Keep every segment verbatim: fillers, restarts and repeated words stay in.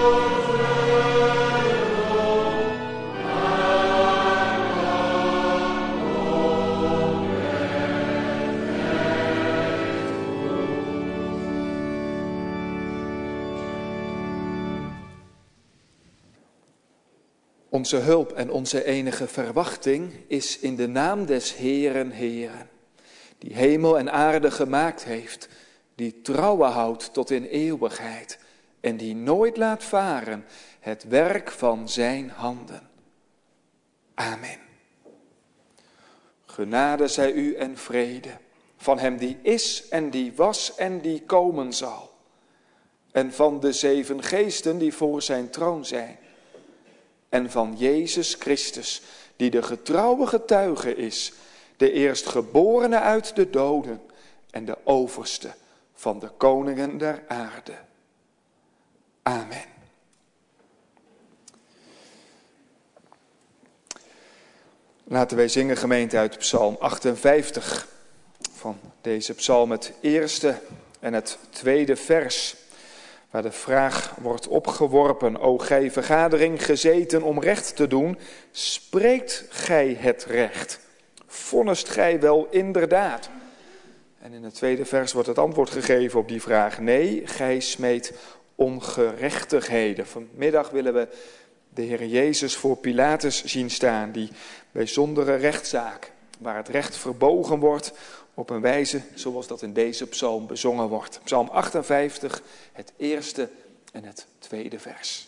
Onze hulp en onze enige verwachting is in de naam des Heeren Heeren, die hemel en aarde gemaakt heeft, die trouwe houdt tot in eeuwigheid en die nooit laat varen het werk van zijn handen. Amen. Genade zij u en vrede van hem die is en die was en die komen zal, en van de zeven geesten die voor zijn troon zijn, en van Jezus Christus, die de getrouwe getuige is, de eerstgeborene uit de doden en de overste van de koningen der aarde. Amen. Laten wij zingen, gemeente, uit Psalm achtenvijftig. Van deze psalm het eerste en het tweede vers, waar de vraag wordt opgeworpen: O gij vergadering gezeten om recht te doen, spreekt gij het recht? Vonnist gij wel inderdaad? En in het tweede vers wordt het antwoord gegeven op die vraag: nee, gij smeet ongerechtigheden. Vanmiddag willen we de Heer Jezus voor Pilatus zien staan, die bijzondere rechtszaak, waar het recht verbogen wordt op een wijze zoals dat in deze psalm bezongen wordt. Psalm achtenvijftig, het eerste en het tweede vers.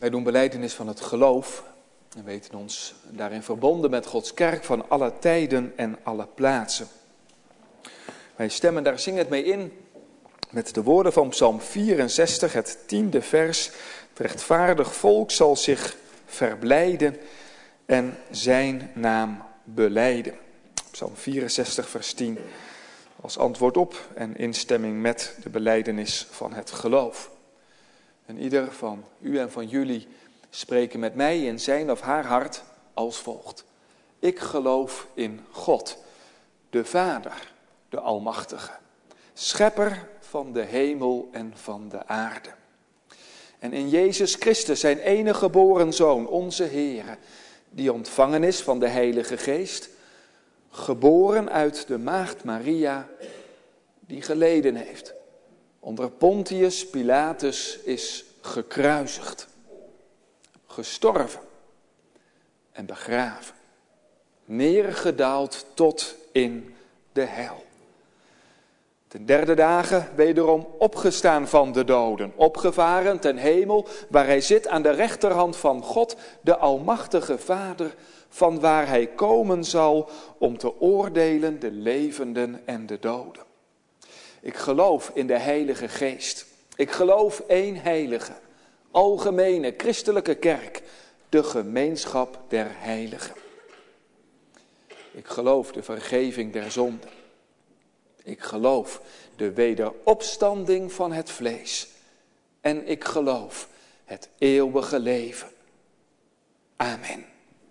Wij doen belijdenis van het geloof en weten ons daarin verbonden met Gods kerk van alle tijden en alle plaatsen. Wij stemmen daar zingend mee in met de woorden van Psalm vierenzestig, het tiende vers. Het rechtvaardig volk zal zich verblijden en zijn naam belijden. Psalm vierenzestig, vers tien, als antwoord op en instemming met de belijdenis van het geloof. En ieder van u en van jullie spreken met mij in zijn of haar hart als volgt. Ik geloof in God, de Vader, de Almachtige, schepper van de hemel en van de aarde. En in Jezus Christus, zijn enige geboren Zoon, onze Heere, die ontvangen is van de Heilige Geest, geboren uit de maagd Maria, die geleden heeft. Onder Pontius Pilatus is gekruisigd, gestorven en begraven, neergedaald tot in de hel. Ten derde dagen wederom opgestaan van de doden, opgevaren ten hemel, waar hij zit aan de rechterhand van God, de Almachtige Vader, van waar hij komen zal om te oordelen de levenden en de doden. Ik geloof in de Heilige Geest. Ik geloof één heilige, algemene christelijke kerk, de gemeenschap der heiligen. Ik geloof de vergeving der zonden. Ik geloof de wederopstanding van het vlees. En ik geloof het eeuwige leven. Amen.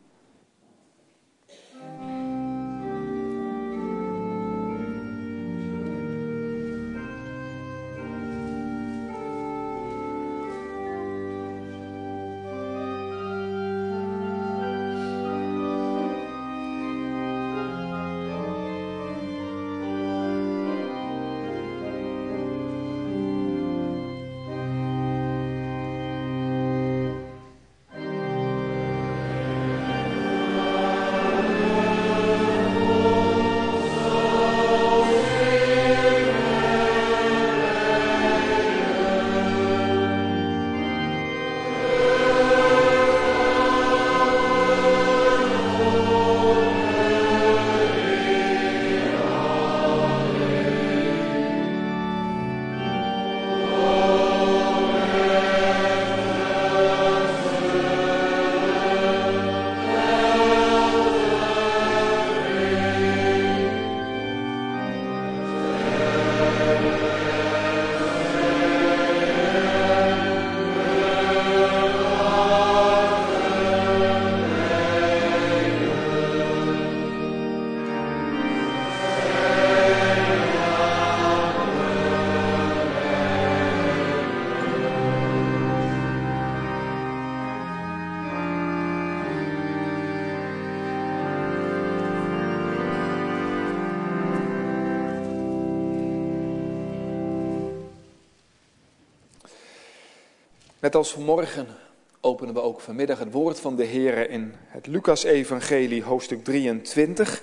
Net als vanmorgen openen we ook vanmiddag het woord van de Heere in het Lucas-evangelie, hoofdstuk drieëntwintig.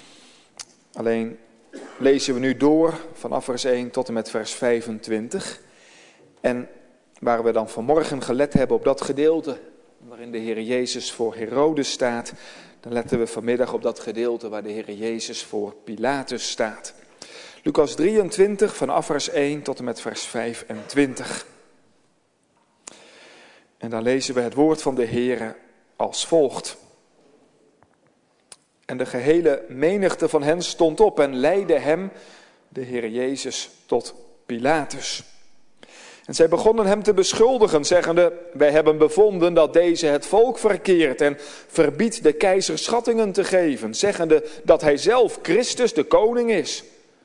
Alleen lezen we nu door vanaf vers één tot en met vers vijfentwintig. En waar we dan vanmorgen gelet hebben op dat gedeelte waarin de Heer Jezus voor Herodes staat, dan letten we vanmiddag op dat gedeelte waar de Heer Jezus voor Pilatus staat. Lucas drieëntwintig vanaf vers één tot en met vers vijfentwintig. En dan lezen we het woord van de Heere als volgt. En de gehele menigte van hen stond op en leidde hem, de Heere Jezus, tot Pilatus. En zij begonnen hem te beschuldigen, zeggende: wij hebben bevonden dat deze het volk verkeert en verbiedt de keizer schattingen te geven, zeggende dat hij zelf Christus de koning is.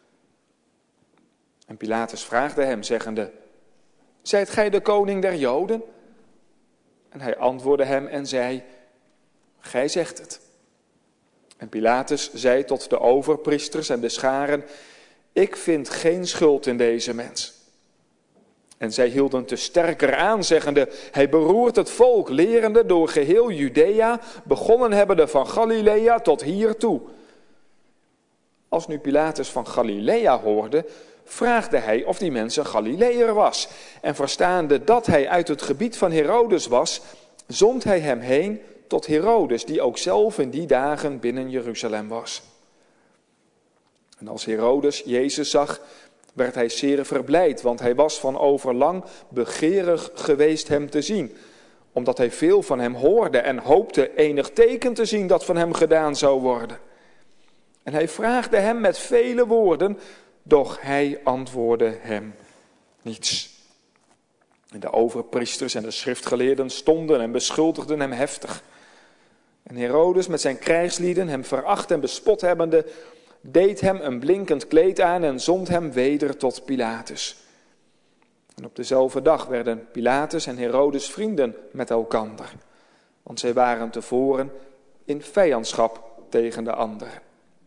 En Pilatus vraagde hem, zeggende: zijt gij de koning der Joden? En hij antwoordde hem en zei: gij zegt het. En Pilatus zei tot de overpriesters en de scharen: ik vind geen schuld in deze mens. En zij hielden te sterker aan, zeggende: hij beroert het volk, lerende door geheel Judea, begonnen hebbende van Galilea tot hier toe. Als nu Pilatus van Galilea hoorde, vraagde hij of die mens een Galileër was. En verstaande dat hij uit het gebied van Herodes was, zond hij hem heen tot Herodes, die ook zelf in die dagen binnen Jeruzalem was. En als Herodes Jezus zag, werd hij zeer verblijd, want hij was van overlang begeerig geweest hem te zien, omdat hij veel van hem hoorde en hoopte enig teken te zien dat van hem gedaan zou worden. En hij vraagde hem met vele woorden, doch hij antwoordde hem niets. En de overpriesters en de schriftgeleerden stonden en beschuldigden hem heftig. En Herodes met zijn krijgslieden, hem veracht en bespot hebbende, deed hem een blinkend kleed aan en zond hem weder tot Pilatus. En op dezelfde dag werden Pilatus en Herodes vrienden met elkander, want zij waren tevoren in vijandschap tegen de anderen.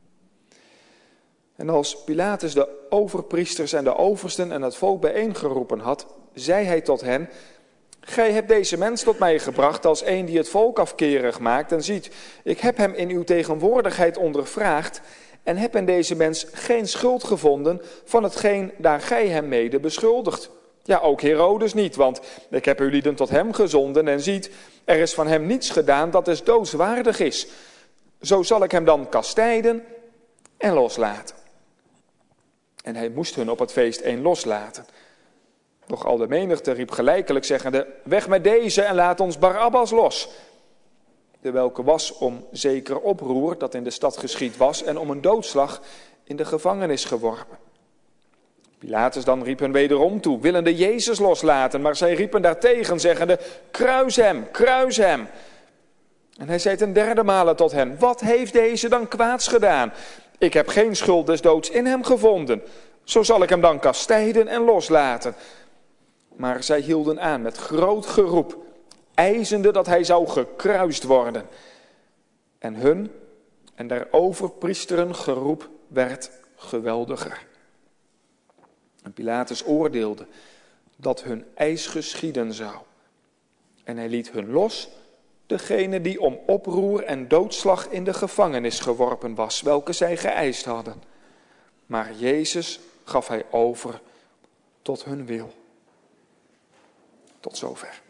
En als Pilatus de overpriesters en de oversten en het volk bijeengeroepen had, zei hij tot hen: gij hebt deze mens tot mij gebracht als een die het volk afkerig maakt. En ziet, ik heb hem in uw tegenwoordigheid ondervraagd en heb in deze mens geen schuld gevonden van hetgeen daar gij hem mede beschuldigt. Ja, ook Herodes niet, want ik heb uw lieden tot hem gezonden en ziet, er is van hem niets gedaan dat dus doodswaardig is. Zo zal ik hem dan kastijden en loslaten. En hij moest hun op het feest een loslaten. Doch al de menigte riep gelijkelijk zeggende: weg met deze en laat ons Barabbas los. De welke was om zeker oproer dat in de stad geschied was en om een doodslag in de gevangenis geworpen. Pilatus dan riep hen wederom toe, willende Jezus loslaten, maar zij riepen daartegen, zeggende: kruis hem, kruis hem. En hij zei ten derde male tot hen: wat heeft deze dan kwaads gedaan? Ik heb geen schuld des doods in hem gevonden. Zo zal ik hem dan kastijden en loslaten. Maar zij hielden aan met groot geroep, eisende dat hij zou gekruist worden. En hun en der overpriesteren geroep werd geweldiger. En Pilatus oordeelde dat hun eis geschieden zou. En hij liet hun los, degene die om oproer en doodslag in de gevangenis geworpen was, welke zij geëist hadden. Maar Jezus gaf hij over tot hun wil. Tot zover.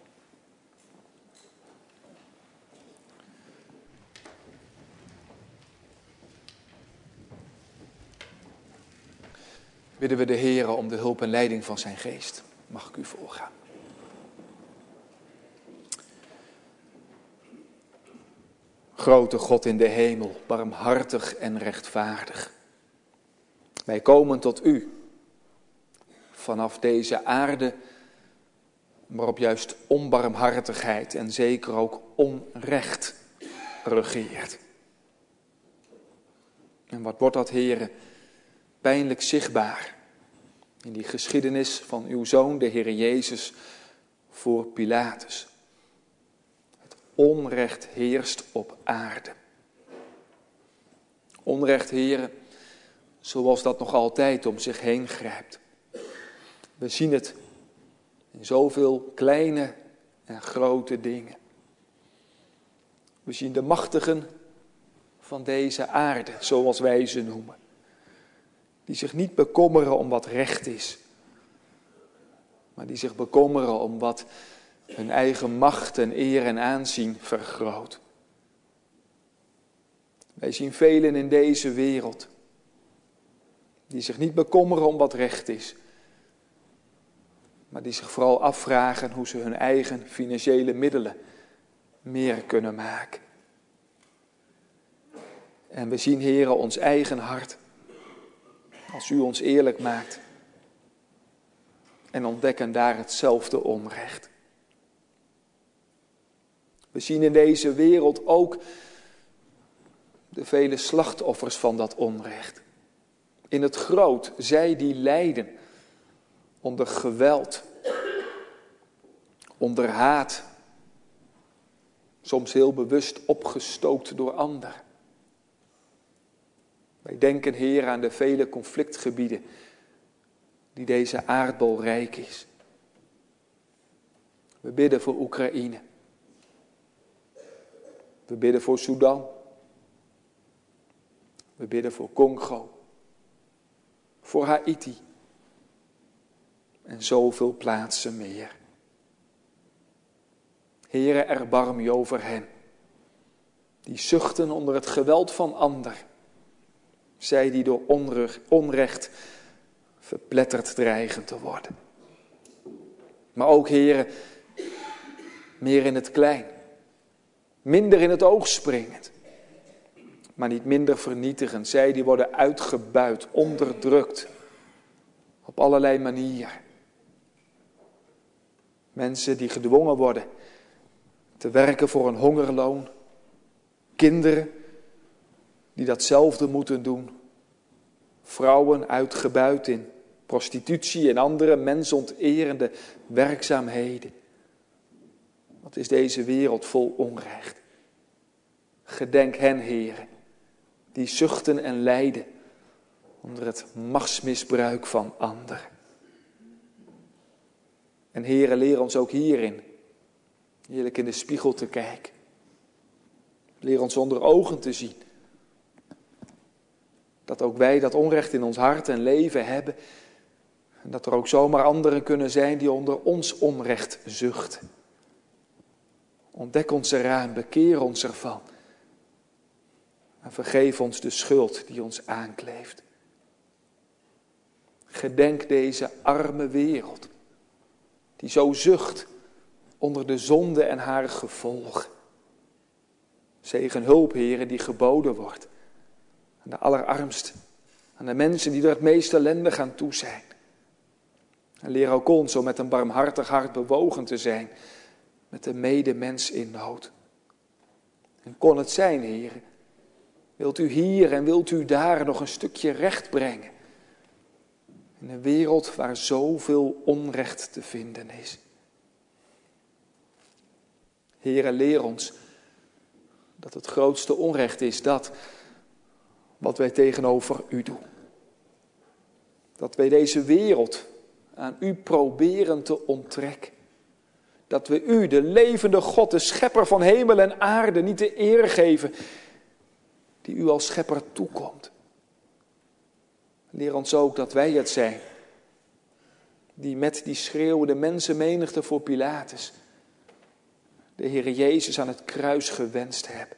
Bidden we de Heere om de hulp en leiding van zijn geest. Mag ik u voorgaan. Grote God in de hemel, barmhartig en rechtvaardig. Wij komen tot u vanaf deze aarde, waarop juist onbarmhartigheid en zeker ook onrecht regeert. En wat wordt dat, Heere, pijnlijk zichtbaar in die geschiedenis van uw Zoon, de Heere Jezus, voor Pilatus. Het onrecht heerst op aarde. Onrecht, Heere, zoals dat nog altijd om zich heen grijpt. We zien het in zoveel kleine en grote dingen. We zien de machtigen van deze aarde, zoals wij ze noemen. Die zich niet bekommeren om wat recht is. Maar die zich bekommeren om wat hun eigen macht en eer en aanzien vergroot. Wij zien velen in deze wereld die zich niet bekommeren om wat recht is. Maar die zich vooral afvragen hoe ze hun eigen financiële middelen meer kunnen maken. En we zien, Heere, ons eigen hart. Als u ons eerlijk maakt. En ontdekken daar hetzelfde onrecht. We zien in deze wereld ook de vele slachtoffers van dat onrecht. In het groot, zij die lijden onder geweld, onder haat, soms heel bewust opgestookt door anderen. Wij denken, Heer, aan de vele conflictgebieden die deze aardbol rijk is. We bidden voor Oekraïne. We bidden voor Sudan. We bidden voor Congo. voor Haïti en zoveel plaatsen meer. Heere, erbarm u over hen, die zuchten onder het geweld van ander. Zij die door onrecht verpletterd dreigen te worden. Maar ook, Heere, meer in het klein, minder in het oog springend, maar niet minder vernietigend. Zij die worden uitgebuit, onderdrukt, op allerlei manieren. Mensen die gedwongen worden te werken voor een hongerloon. Kinderen die datzelfde moeten doen. Vrouwen uitgebuit in prostitutie en andere mensonterende werkzaamheden. Wat is deze wereld vol onrecht. Gedenk hen, Heere, die zuchten en lijden onder het machtsmisbruik van anderen. En Heere, leer ons ook hierin heerlijk in de spiegel te kijken. Leer ons onder ogen te zien. Dat ook wij dat onrecht in ons hart en leven hebben. En dat er ook zomaar anderen kunnen zijn die onder ons onrecht zuchten. Ontdek ons eraan, bekeer ons ervan. En vergeef ons de schuld die ons aankleeft. Gedenk deze arme wereld, die zo zucht onder de zonde en haar gevolgen. Zegen hulp, Heere, die geboden wordt. Aan de allerarmsten, aan de mensen die er het meest ellendig aan toe zijn. En leer ook ons om met een barmhartig hart bewogen te zijn met de medemens in nood. En kon het zijn, Heere, wilt u hier en wilt u daar nog een stukje recht brengen. In een wereld waar zoveel onrecht te vinden is. Heere, leer ons dat het grootste onrecht is dat wat wij tegenover u doen. Dat wij deze wereld aan u proberen te onttrekken. Dat we u, de levende God, de schepper van hemel en aarde, niet de eer geven die u als schepper toekomt. Leer ons ook dat wij het zijn die met die schreeuwende mensenmenigte voor Pilatus de Heere Jezus aan het kruis gewenst hebben.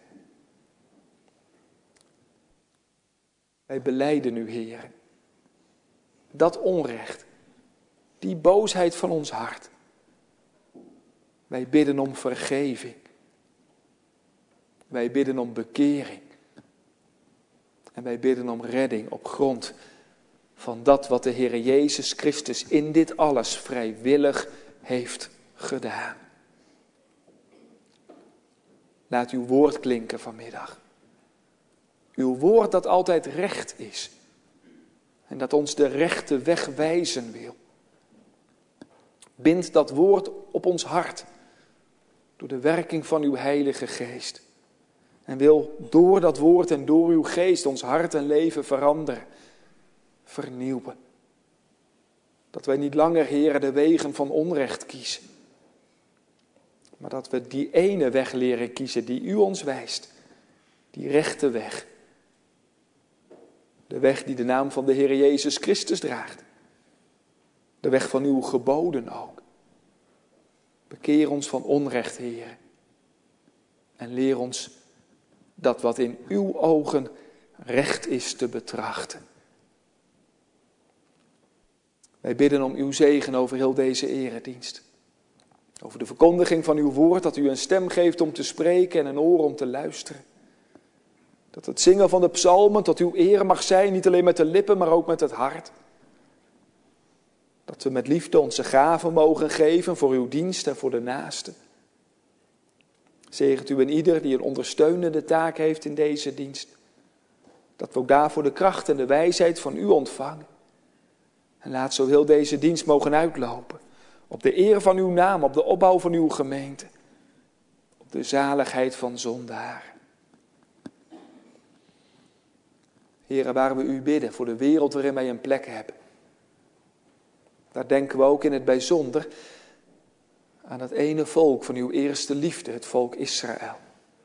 Wij belijden u, Heere, dat onrecht, die boosheid van ons hart. Wij bidden om vergeving. Wij bidden om bekering. En wij bidden om redding op grond van dat wat de Heere Jezus Christus in dit alles vrijwillig heeft gedaan. Laat uw woord klinken vanmiddag. Uw woord dat altijd recht is. En dat ons de rechte weg wijzen wil. Bind dat woord op ons hart. Door de werking van uw Heilige Geest. En wil door dat woord en door uw geest ons hart en leven veranderen. Vernieuwen. Dat wij niet langer, Heere, de wegen van onrecht kiezen. Maar dat we die ene weg leren kiezen die u ons wijst. Die rechte weg. De weg die de naam van de Heer Jezus Christus draagt. De weg van uw geboden ook. Bekeer ons van onrecht, Heer. En leer ons dat wat in uw ogen recht is te betrachten. Wij bidden om uw zegen over heel deze eredienst. Over de verkondiging van uw woord, dat u een stem geeft om te spreken en een oor om te luisteren. Dat het zingen van de psalmen tot uw eer mag zijn, niet alleen met de lippen, maar ook met het hart. Dat we met liefde onze gaven mogen geven voor uw dienst en voor de naaste. Zegent u en ieder die een ondersteunende taak heeft in deze dienst. Dat we ook daarvoor de kracht en de wijsheid van u ontvangen. En laat zo heel deze dienst mogen uitlopen. Op de eer van uw naam, op de opbouw van uw gemeente. Op de zaligheid van zondaren. Heere, waar we u bidden voor de wereld waarin wij een plek hebben. Daar denken we ook in het bijzonder aan het ene volk van uw eerste liefde, het volk Israël.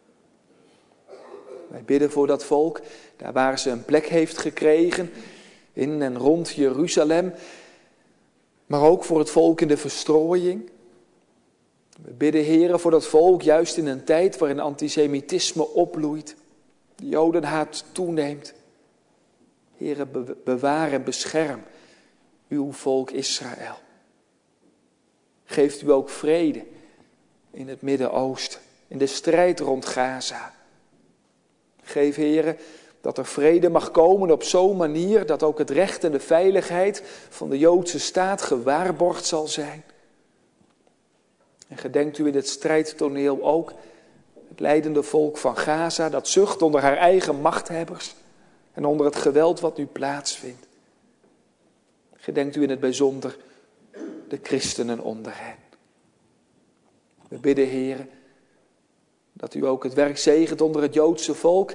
Wij bidden voor dat volk, daar waar ze een plek heeft gekregen in en rond Jeruzalem, maar ook voor het volk in de verstrooiing. We bidden, Heere, voor dat volk, juist in een tijd waarin antisemitisme opbloeit, de jodenhaat toeneemt. Heere, bewaar en bescherm uw volk Israël. Geeft u ook vrede in het Midden-Oosten, in de strijd rond Gaza. Geef, Heere, dat er vrede mag komen op zo'n manier dat ook het recht en de veiligheid van de Joodse staat gewaarborgd zal zijn. En gedenkt u in het strijdtoneel ook het lijdende volk van Gaza, dat zucht onder haar eigen machthebbers en onder het geweld wat nu plaatsvindt. Gedenkt u in het bijzonder de christenen onder hen. We bidden, Heere, dat u ook het werk zegent onder het Joodse volk,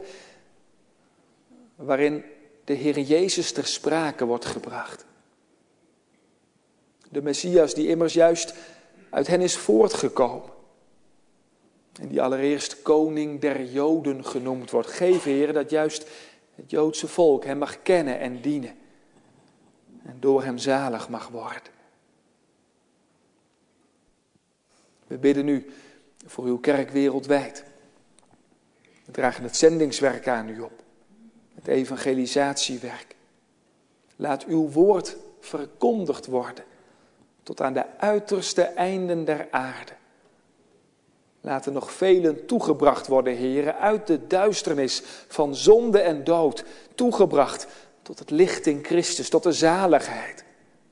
waarin de Heere Jezus ter sprake wordt gebracht. De Messias die immers juist uit hen is voortgekomen. En die allereerst koning der Joden genoemd wordt. Geef, Heere, dat juist het Joodse volk hem mag kennen en dienen. En door hem zalig mag worden. We bidden u voor uw kerk wereldwijd. We dragen het zendingswerk aan u op. Het evangelisatiewerk. Laat uw woord verkondigd worden tot aan de uiterste einden der aarde. Laat er nog velen toegebracht worden, Heere, uit de duisternis van zonde en dood, toegebracht tot het licht in Christus, tot de zaligheid.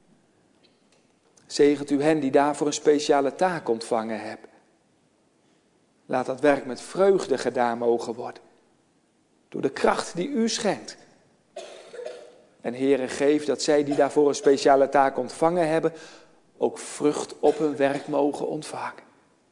Zegent u hen die daarvoor een speciale taak ontvangen hebben. Laat dat werk met vreugde gedaan mogen worden, door de kracht die u schenkt. En Heere, geef dat zij die daarvoor een speciale taak ontvangen hebben, ook vrucht op hun werk mogen ontvangen.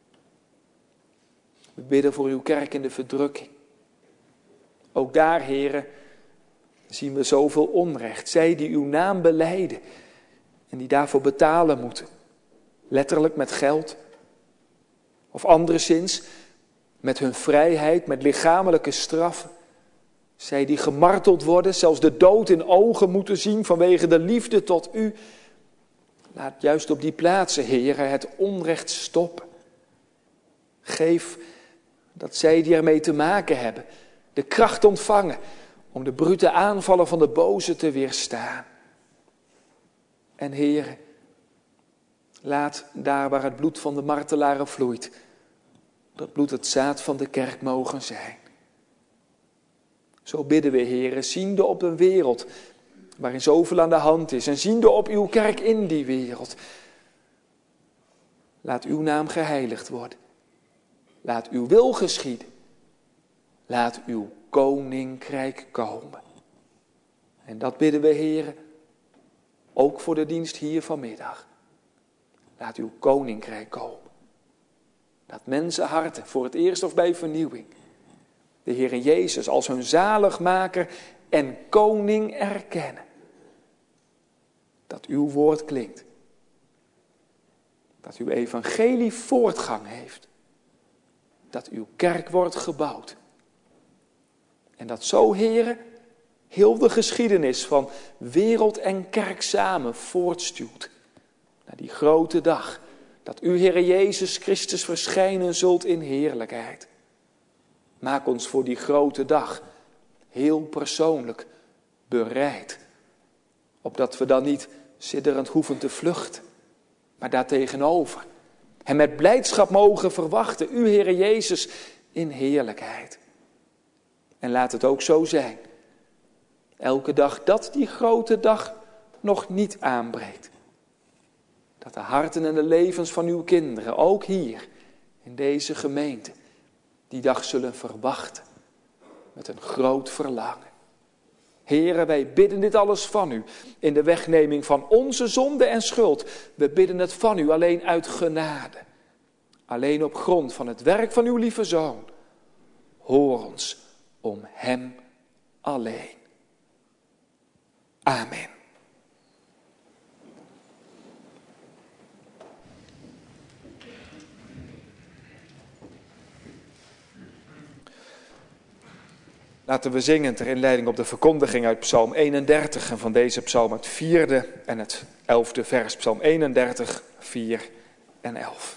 We bidden voor uw kerk in de verdrukking. Ook daar, Heere, zien we zoveel onrecht. Zij die uw naam belijden en die daarvoor betalen moeten. Letterlijk met geld. Of anderszins met hun vrijheid, met lichamelijke straffen. Zij die gemarteld worden, zelfs de dood in ogen moeten zien vanwege de liefde tot u. Laat juist op die plaatsen, Heere, het onrecht stoppen. Geef dat zij die ermee te maken hebben, de kracht ontvangen om de brute aanvallen van de boze te weerstaan. En Heere, laat daar waar het bloed van de martelaren vloeit, dat bloed het zaad van de kerk mogen zijn. Zo bidden we, Heere, ziende op een wereld waarin zoveel aan de hand is en ziende op uw kerk in die wereld. Laat uw naam geheiligd worden. Laat uw wil geschieden. Laat uw koninkrijk komen. En dat bidden we, Heere, ook voor de dienst hier vanmiddag. Laat uw koninkrijk komen. Dat mensenharten voor het eerst of bij vernieuwing de Heere Jezus als hun zaligmaker en koning erkennen. Dat uw woord klinkt. Dat uw evangelie voortgang heeft. Dat uw kerk wordt gebouwd. En dat zo, Heere, heel de geschiedenis van wereld en kerk samen voortstuwt. Naar die grote dag dat u, Heere Jezus Christus, verschijnen zult in heerlijkheid. Maak ons voor die grote dag heel persoonlijk bereid. Opdat we dan niet sidderend hoeven te vluchten, maar daartegenover en met blijdschap mogen verwachten, u, Heere Jezus, in heerlijkheid. En laat het ook zo zijn. Elke dag dat die grote dag nog niet aanbreekt. Dat de harten en de levens van uw kinderen, ook hier in deze gemeente, die dag zullen verwachten met een groot verlangen. Heere, wij bidden dit alles van u in de wegneming van onze zonde en schuld. We bidden het van u alleen uit genade. Alleen op grond van het werk van uw lieve Zoon. Hoor ons om hem alleen. Amen. Laten we zingen ter inleiding op de verkondiging uit Psalm eenendertig en van deze psalm het vierde en het elfde vers. Psalm eenendertig, vier en elf.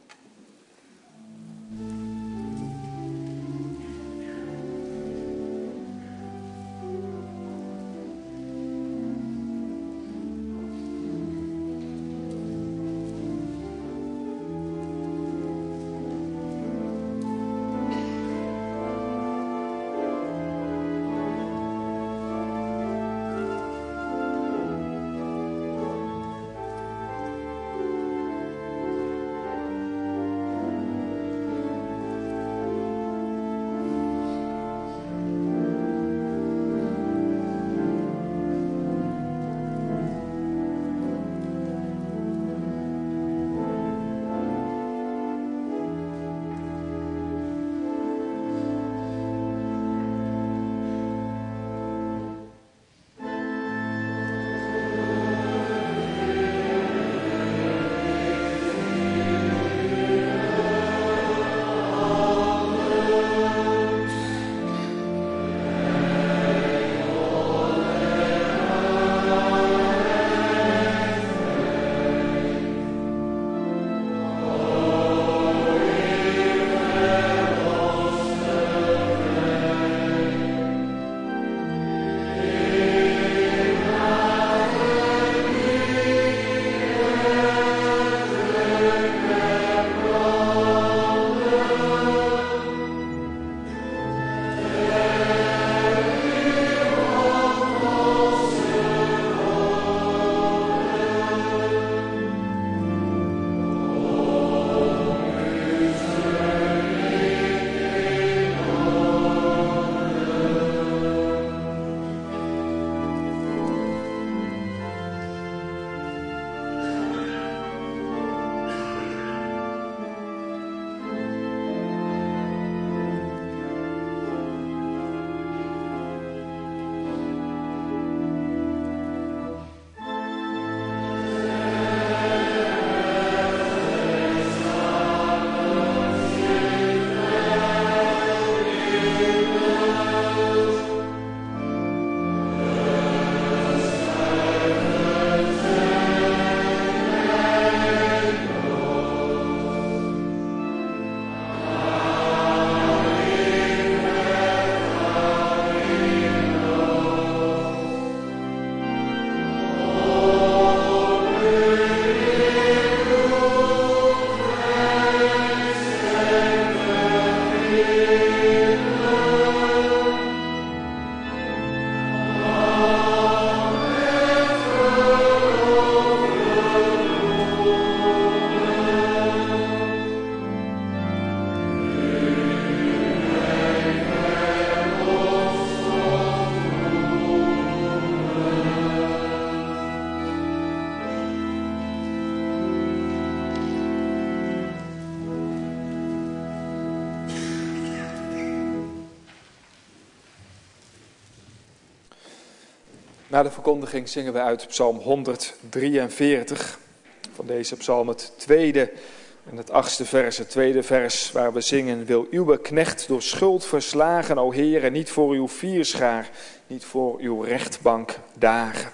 Na de verkondiging zingen we uit Psalm honderddrieënveertig. Van deze psalm het tweede en het achtste vers. Het tweede vers waar we zingen: wil uw knecht door schuld verslagen, o Heer, en niet voor uw vierschaar, niet voor uw rechtbank dagen.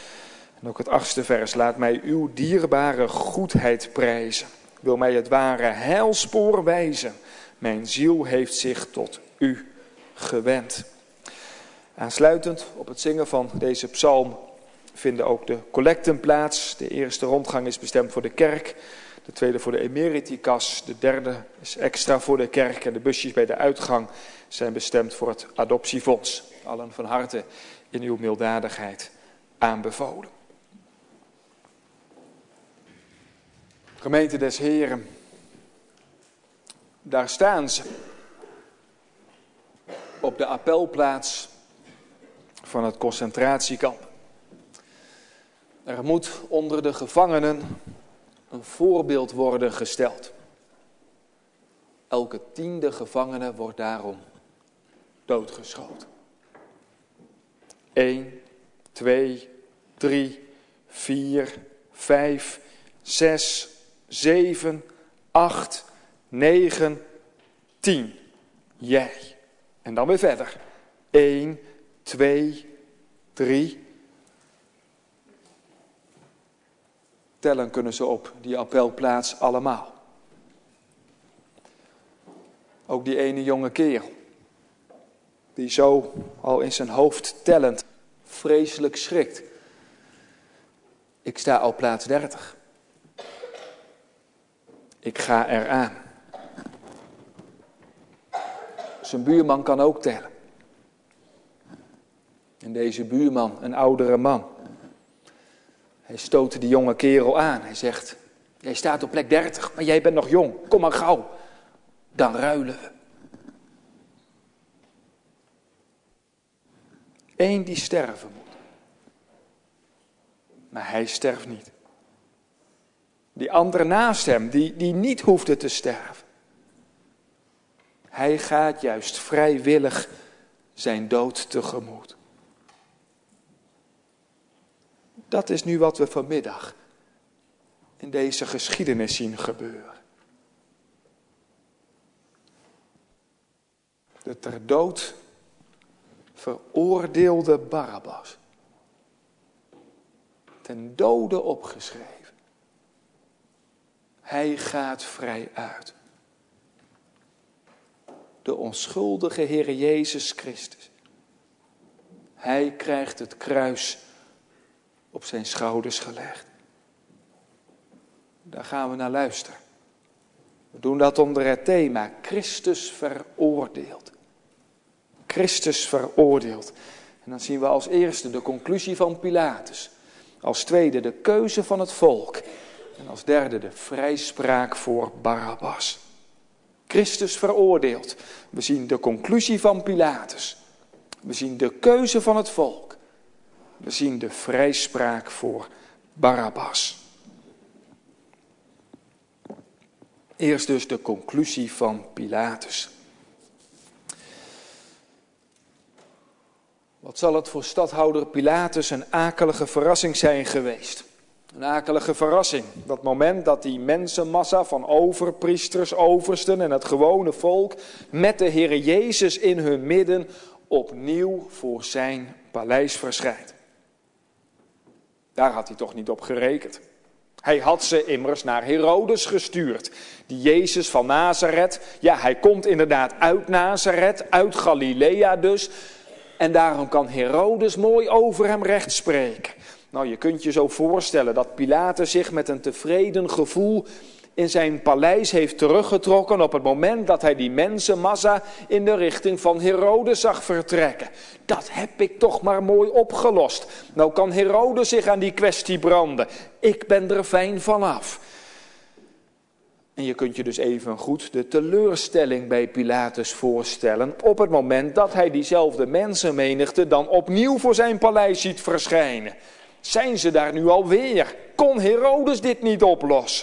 En ook het achtste vers: laat mij uw dierbare goedheid prijzen. Wil mij het ware heilspoor wijzen. Mijn ziel heeft zich tot u gewend. Aansluitend op het zingen van deze psalm vinden ook de collecten plaats. De eerste rondgang is bestemd voor de kerk, de tweede voor de emeritikas, de derde is extra voor de kerk en de busjes bij de uitgang zijn bestemd voor het adoptiefonds. Allen van harte in uw milddadigheid aanbevolen. Gemeente des Heren, daar staan ze op de appelplaats van het concentratiekamp. Er moet onder de gevangenen een voorbeeld worden gesteld. Elke tiende gevangene wordt daarom doodgeschoten. Eén, twee, drie, vier, vijf, zes, zeven, acht, negen, tien. Jij. En dan weer verder. Eén, twee, drie. Tellen kunnen ze op die appelplaats allemaal. Ook die ene jonge kerel, die zo al in zijn hoofd tellend vreselijk schrikt. Ik sta op plaats dertig. Ik ga eraan. Zijn buurman kan ook tellen. En deze buurman, een oudere man, hij stootte die jonge kerel aan. Hij zegt, jij staat op plek dertig, maar jij bent nog jong. Kom maar gauw, dan ruilen we. Eén die sterven moet. Maar hij sterft niet. Die andere naast hem, die, die niet hoefde te sterven. Hij gaat juist vrijwillig zijn dood tegemoet. Dat is nu wat we vanmiddag in deze geschiedenis zien gebeuren. De ter dood veroordeelde Barabbas. Ten dode opgeschreven. Hij gaat vrij uit. De onschuldige Heer Jezus Christus. Hij krijgt het kruis op zijn schouders gelegd. Daar gaan we naar luisteren. We doen dat onder het thema Christus veroordeeld. Christus veroordeeld. En dan zien we als eerste de conclusie van Pilatus. Als tweede de keuze van het volk. En als derde de vrijspraak voor Barabbas. Christus veroordeeld. We zien de conclusie van Pilatus. We zien de keuze van het volk. We zien de vrijspraak voor Barabbas. Eerst dus de conclusie van Pilatus. Wat zal het voor stadhouder Pilatus een akelige verrassing zijn geweest. Een akelige verrassing. Dat moment dat die mensenmassa van overpriesters, oversten en het gewone volk met de Heer Jezus in hun midden opnieuw voor zijn paleis verschijnt. Daar had hij toch niet op gerekend. Hij had ze immers naar Herodes gestuurd. Die Jezus van Nazareth, ja, hij komt inderdaad uit Nazareth, uit Galilea dus. En daarom kan Herodes mooi over hem recht spreken. Nou, je kunt je zo voorstellen dat Pilatus zich met een tevreden gevoel in zijn paleis heeft teruggetrokken op het moment dat hij die mensenmassa in de richting van Herodes zag vertrekken. Dat heb ik toch maar mooi opgelost. Nou kan Herodes zich aan die kwestie branden. Ik ben er fijn vanaf. En je kunt je dus even goed de teleurstelling bij Pilatus voorstellen op het moment dat hij diezelfde mensenmenigte dan opnieuw voor zijn paleis ziet verschijnen. Zijn ze daar nu alweer? Kon Herodes dit niet oplossen?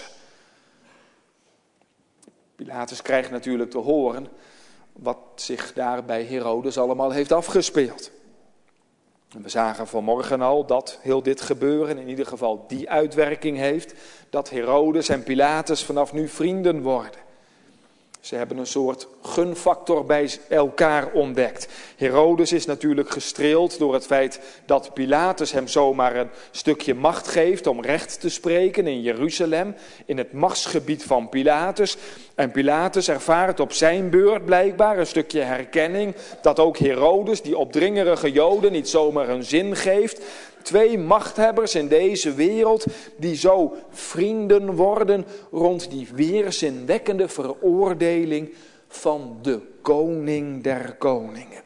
Pilatus krijgt natuurlijk te horen wat zich daar bij Herodes allemaal heeft afgespeeld. En we zagen vanmorgen al dat heel dit gebeuren in ieder geval die uitwerking heeft, dat Herodes en Pilatus vanaf nu vrienden worden. Ze hebben een soort gunfactor bij elkaar ontdekt. Herodes is natuurlijk gestreeld door het feit dat Pilatus hem zomaar een stukje macht geeft om recht te spreken in Jeruzalem, in het machtsgebied van Pilatus. En Pilatus ervaart op zijn beurt blijkbaar een stukje herkenning dat ook Herodes, die opdringerige Joden, niet zomaar een zin geeft. Twee machthebbers in deze wereld die zo vrienden worden rond die weerzinwekkende veroordeling van de koning der koningen.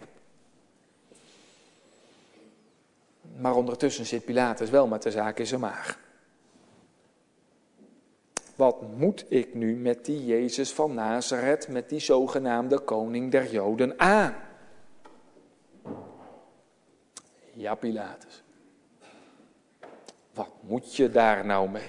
Maar ondertussen zit Pilatus wel met de zaak in zijn maag. Wat moet ik nu met die Jezus van Nazareth, met die zogenaamde koning der Joden aan? Ja, Pilatus. Wat moet je daar nou mee?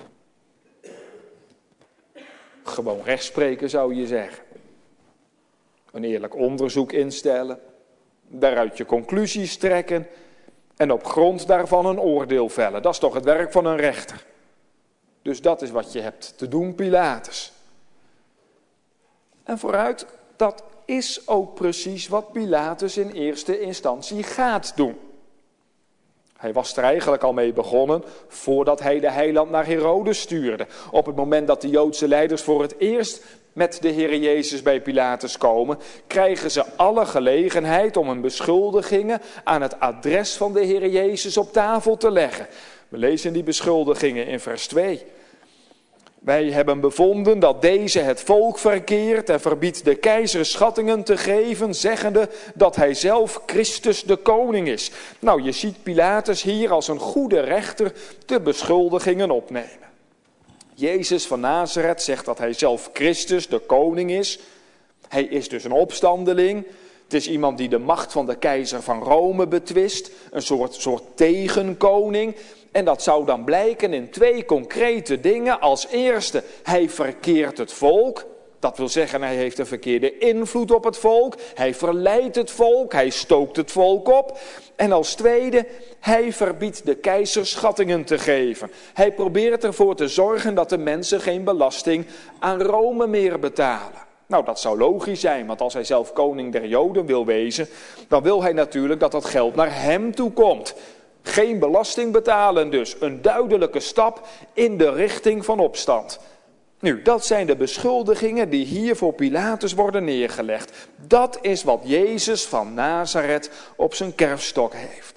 Gewoon rechtspreken zou je zeggen. Een eerlijk onderzoek instellen. Daaruit je conclusies trekken. En op grond daarvan een oordeel vellen. Dat is toch het werk van een rechter. Dus dat is wat je hebt te doen, Pilatus. En vooruit, dat is ook precies wat Pilatus in eerste instantie gaat doen. Hij was er eigenlijk al mee begonnen voordat hij de heiland naar Herodes stuurde. Op het moment dat de Joodse leiders voor het eerst met de Heer Jezus bij Pilatus komen, krijgen ze alle gelegenheid om hun beschuldigingen aan het adres van de Heer Jezus op tafel te leggen. We lezen die beschuldigingen in vers twee. Wij hebben bevonden dat deze het volk verkeert en verbiedt de keizer schattingen te geven, zeggende dat hij zelf Christus de koning is. Nou, je ziet Pilatus hier als een goede rechter de beschuldigingen opnemen. Jezus van Nazareth zegt dat hij zelf Christus de koning is. Hij is dus een opstandeling. Het is iemand die de macht van de keizer van Rome betwist. Een soort, soort tegenkoning. En dat zou dan blijken in twee concrete dingen. Als eerste, hij verkeert het volk. Dat wil zeggen, hij heeft een verkeerde invloed op het volk. Hij verleidt het volk, hij stookt het volk op. En als tweede, hij verbiedt de keizer schattingen te geven. Hij probeert ervoor te zorgen dat de mensen geen belasting aan Rome meer betalen. Nou, dat zou logisch zijn, want als hij zelf koning der Joden wil wezen, dan wil hij natuurlijk dat dat geld naar hem toe komt. Geen belasting betalen dus, een duidelijke stap in de richting van opstand. Nu, dat zijn de beschuldigingen die hier voor Pilatus worden neergelegd. Dat is wat Jezus van Nazareth op zijn kerfstok heeft.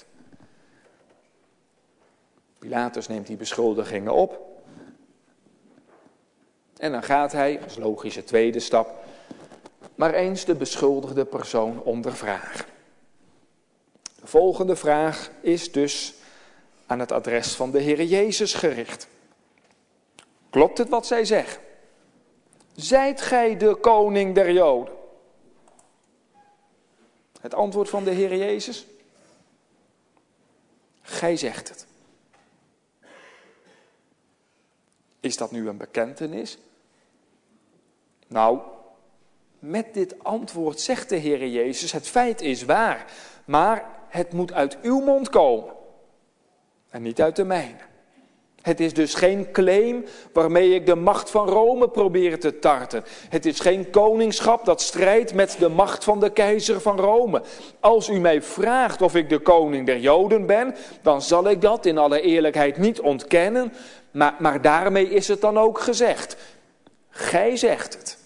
Pilatus neemt die beschuldigingen op. En dan gaat hij, als logische tweede stap, maar eens de beschuldigde persoon ondervragen. De volgende vraag is dus aan het adres van de Heer Jezus gericht. Klopt het wat zij zeggen? Zijt gij de koning der Joden? Het antwoord van de Heer Jezus? Gij zegt het. Is dat nu een bekentenis? Nou, met dit antwoord zegt de Heer Jezus, het feit is waar, maar het moet uit uw mond komen en niet uit de mijne. Het is dus geen claim waarmee ik de macht van Rome probeer te tarten. Het is geen koningschap dat strijdt met de macht van de keizer van Rome. Als u mij vraagt of ik de koning der Joden ben, dan zal ik dat in alle eerlijkheid niet ontkennen. Maar, maar daarmee is het dan ook gezegd. Gij zegt het.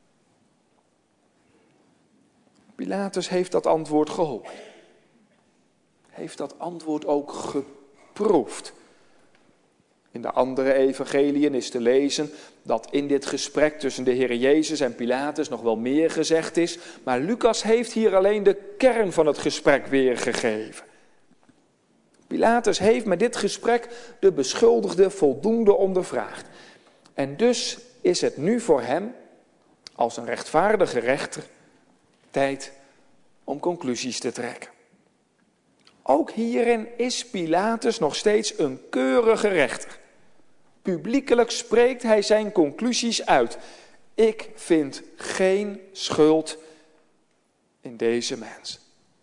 Pilatus heeft dat antwoord gehoord. Heeft dat antwoord ook geproefd. In de andere evangeliën is te lezen dat in dit gesprek tussen de Heer Jezus en Pilatus nog wel meer gezegd is. Maar Lucas heeft hier alleen de kern van het gesprek weergegeven. Pilatus heeft met dit gesprek de beschuldigde voldoende ondervraagd. En dus is het nu voor hem, als een rechtvaardige rechter, tijd om conclusies te trekken. Ook hierin is Pilatus nog steeds een keurige rechter. Publiekelijk spreekt hij zijn conclusies uit. Ik vind geen schuld in deze mens.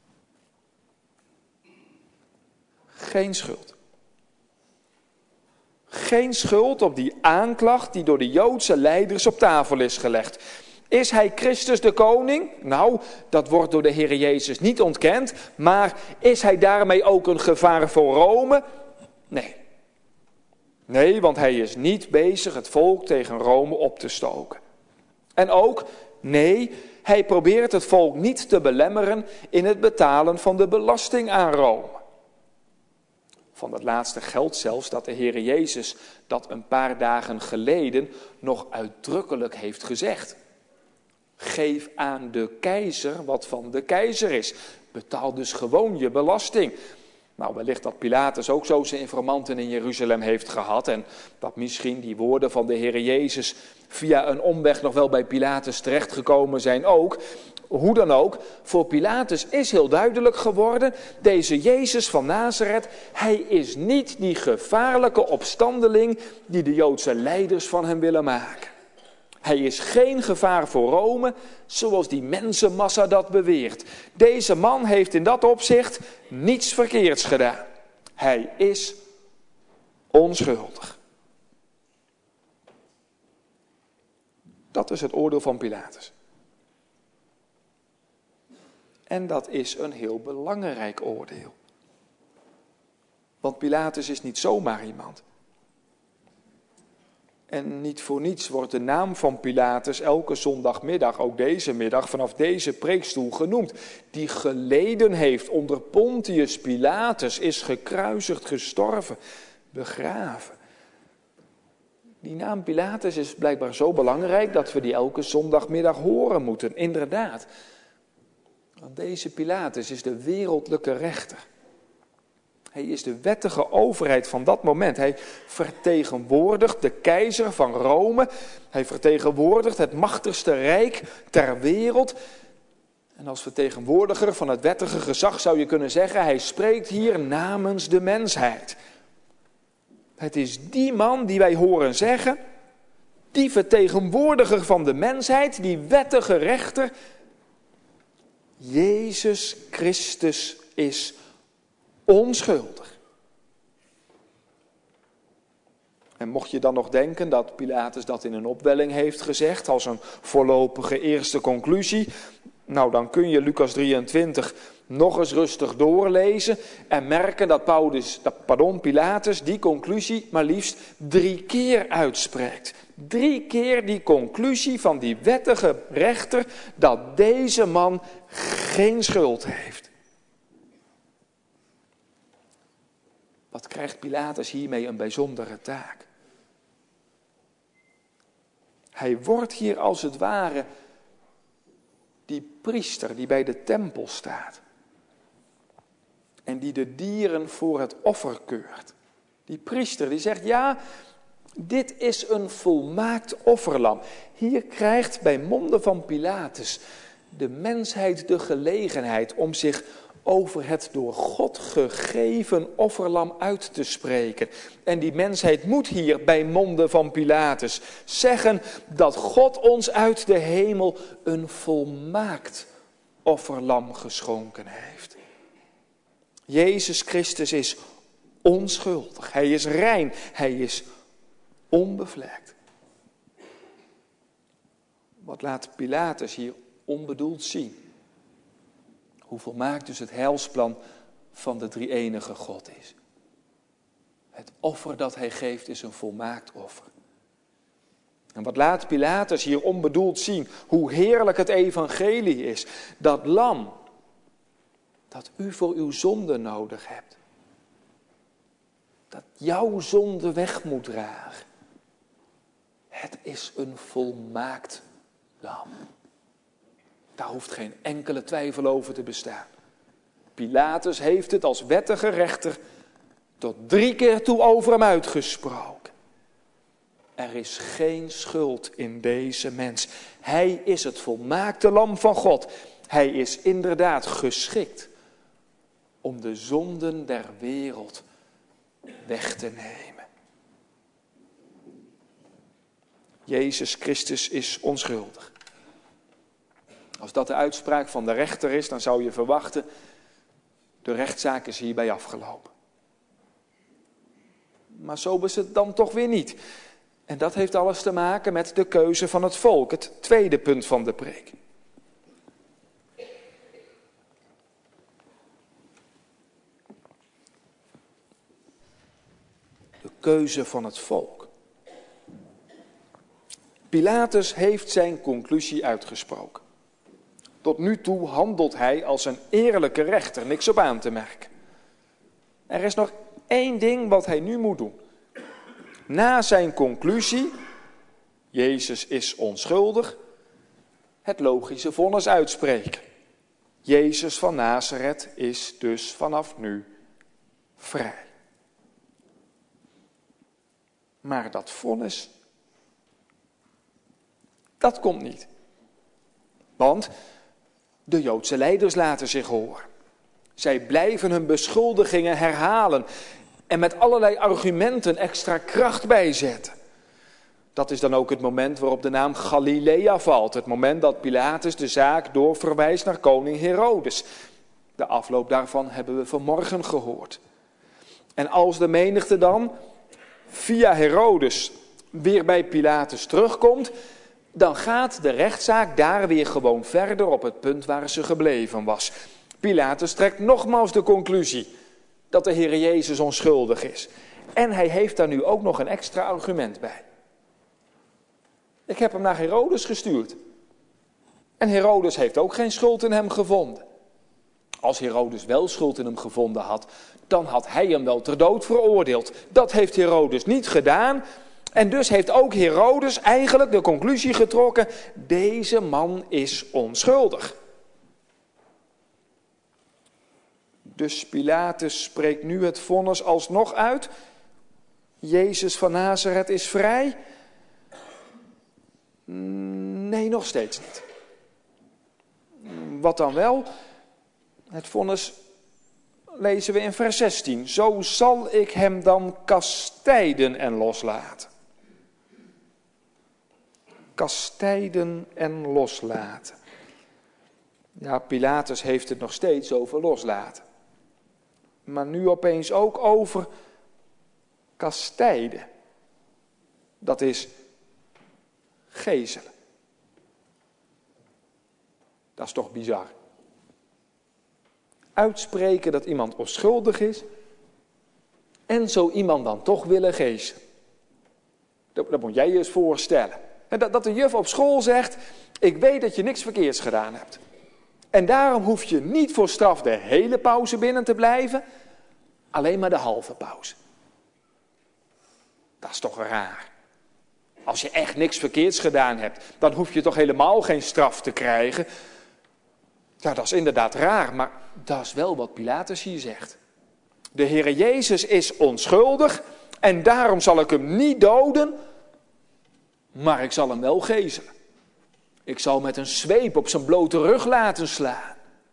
Geen schuld. Geen schuld op die aanklacht die door de Joodse leiders op tafel is gelegd. Is hij Christus de koning? Nou, dat wordt door de Heer Jezus niet ontkend. Maar is hij daarmee ook een gevaar voor Rome? Nee. Nee, want hij is niet bezig het volk tegen Rome op te stoken. En ook, nee, hij probeert het volk niet te belemmeren in het betalen van de belasting aan Rome. Van dat laatste geldt zelfs dat de Heer Jezus dat een paar dagen geleden nog uitdrukkelijk heeft gezegd. Geef aan de keizer wat van de keizer is. Betaal dus gewoon je belasting. Nou, wellicht dat Pilatus ook zo zijn informanten in Jeruzalem heeft gehad. En dat misschien die woorden van de Heer Jezus via een omweg nog wel bij Pilatus terechtgekomen zijn ook. Hoe dan ook, voor Pilatus is heel duidelijk geworden, deze Jezus van Nazareth, hij is niet die gevaarlijke opstandeling die de Joodse leiders van hem willen maken. Hij is geen gevaar voor Rome, zoals die mensenmassa dat beweert. Deze man heeft in dat opzicht niets verkeerds gedaan. Hij is onschuldig. Dat is het oordeel van Pilatus. En dat is een heel belangrijk oordeel. Want Pilatus is niet zomaar iemand. En niet voor niets wordt de naam van Pilatus elke zondagmiddag, ook deze middag, vanaf deze preekstoel genoemd. Die geleden heeft onder Pontius Pilatus, is gekruisigd, gestorven, begraven. Die naam Pilatus is blijkbaar zo belangrijk dat we die elke zondagmiddag horen moeten, inderdaad. Want deze Pilatus is de wereldlijke rechter. Hij is de wettige overheid van dat moment. Hij vertegenwoordigt de keizer van Rome. Hij vertegenwoordigt het machtigste rijk ter wereld. En als vertegenwoordiger van het wettige gezag zou je kunnen zeggen, hij spreekt hier namens de mensheid. Het is die man die wij horen zeggen, die vertegenwoordiger van de mensheid, die wettige rechter, Jezus Christus is onschuldig. En mocht je dan nog denken dat Pilatus dat in een opwelling heeft gezegd, als een voorlopige eerste conclusie, nou dan kun je Lucas drieëntwintig nog eens rustig doorlezen en merken dat, Paulus, dat pardon, Pilatus die conclusie maar liefst drie keer uitspreekt. Drie keer die conclusie van die wettige rechter dat deze man geen schuld heeft. Wat krijgt Pilatus hiermee een bijzondere taak? Hij wordt hier als het ware die priester die bij de tempel staat. En die de dieren voor het offer keurt. Die priester die zegt, ja, dit is een volmaakt offerlam. Hier krijgt bij monden van Pilatus de mensheid de gelegenheid om zich over het door God gegeven offerlam uit te spreken. En die mensheid moet hier bij monden van Pilatus zeggen dat God ons uit de hemel een volmaakt offerlam geschonken heeft. Jezus Christus is onschuldig, hij is rein, hij is onbevlekt. Wat laat Pilatus hier onbedoeld zien? Hoe volmaakt dus het heilsplan van de drie-enige God is. Het offer dat hij geeft is een volmaakt offer. En wat laat Pilatus hier onbedoeld zien? Hoe heerlijk het evangelie is. Dat lam dat u voor uw zonde nodig hebt. Dat jouw zonde weg moet dragen. Het is een volmaakt lam. Daar hoeft geen enkele twijfel over te bestaan. Pilatus heeft het als wettige rechter tot drie keer toe over hem uitgesproken. Er is geen schuld in deze mens. Hij is het volmaakte lam van God. Hij is inderdaad geschikt om de zonden der wereld weg te nemen. Jezus Christus is onschuldig. Als dat de uitspraak van de rechter is, dan zou je verwachten, de rechtszaak is hierbij afgelopen. Maar zo is het dan toch weer niet. En dat heeft alles te maken met de keuze van het volk, het tweede punt van de preek. De keuze van het volk. Pilatus heeft zijn conclusie uitgesproken. Tot nu toe handelt hij als een eerlijke rechter, niks op aan te merken. Er is nog één ding wat hij nu moet doen. Na zijn conclusie, Jezus is onschuldig, het logische vonnis uitspreken. Jezus van Nazareth is dus vanaf nu vrij. Maar dat vonnis, dat komt niet. Want de Joodse leiders laten zich horen. Zij blijven hun beschuldigingen herhalen en met allerlei argumenten extra kracht bijzetten. Dat is dan ook het moment waarop de naam Galilea valt. Het moment dat Pilatus de zaak doorverwijst naar koning Herodes. De afloop daarvan hebben we vanmorgen gehoord. En als de menigte dan via Herodes weer bij Pilatus terugkomt, dan gaat de rechtszaak daar weer gewoon verder op het punt waar ze gebleven was. Pilatus trekt nogmaals de conclusie dat de Heer Jezus onschuldig is. En hij heeft daar nu ook nog een extra argument bij. Ik heb hem naar Herodes gestuurd. En Herodes heeft ook geen schuld in hem gevonden. Als Herodes wel schuld in hem gevonden had, dan had hij hem wel ter dood veroordeeld. Dat heeft Herodes niet gedaan. En dus heeft ook Herodes eigenlijk de conclusie getrokken: deze man is onschuldig. Dus Pilatus spreekt nu het vonnis alsnog uit. Jezus van Nazareth is vrij. Nee, nog steeds niet. Wat dan wel? Het vonnis lezen we in vers zestien. Zo zal ik hem dan kastijden en loslaten. Kastijden en loslaten. Ja, Pilatus heeft het nog steeds over loslaten. Maar nu opeens ook over kastijden. Dat is gezelen. Dat is toch bizar. Uitspreken dat iemand onschuldig is en zo iemand dan toch willen gezelen. Dat, dat moet jij je eens voorstellen. Dat, dat de juf op school zegt: ik weet dat je niks verkeerds gedaan hebt. En daarom hoef je niet voor straf de hele pauze binnen te blijven, alleen maar de halve pauze. Dat is toch raar. Als je echt niks verkeerds gedaan hebt, dan hoef je toch helemaal geen straf te krijgen. Ja, dat is inderdaad raar, maar dat is wel wat Pilatus hier zegt. De Heere Jezus is onschuldig en daarom zal ik hem niet doden, maar ik zal hem wel gezelen. Ik zal met een zweep op zijn blote rug laten slaan.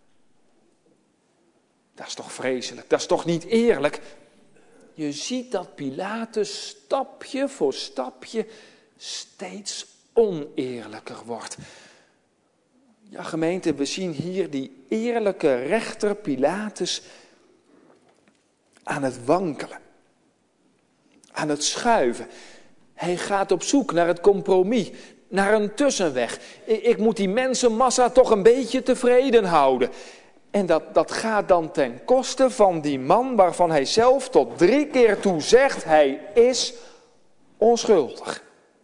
Dat is toch vreselijk, dat is toch niet eerlijk. Je ziet dat Pilatus stapje voor stapje steeds oneerlijker wordt. Ja, gemeente, we zien hier die eerlijke rechter Pilatus aan het wankelen. Aan het schuiven. Hij gaat op zoek naar het compromis, naar een tussenweg. Ik moet die mensenmassa toch een beetje tevreden houden. En dat, dat gaat dan ten koste van die man waarvan hij zelf tot drie keer toe zegt: hij is onschuldig.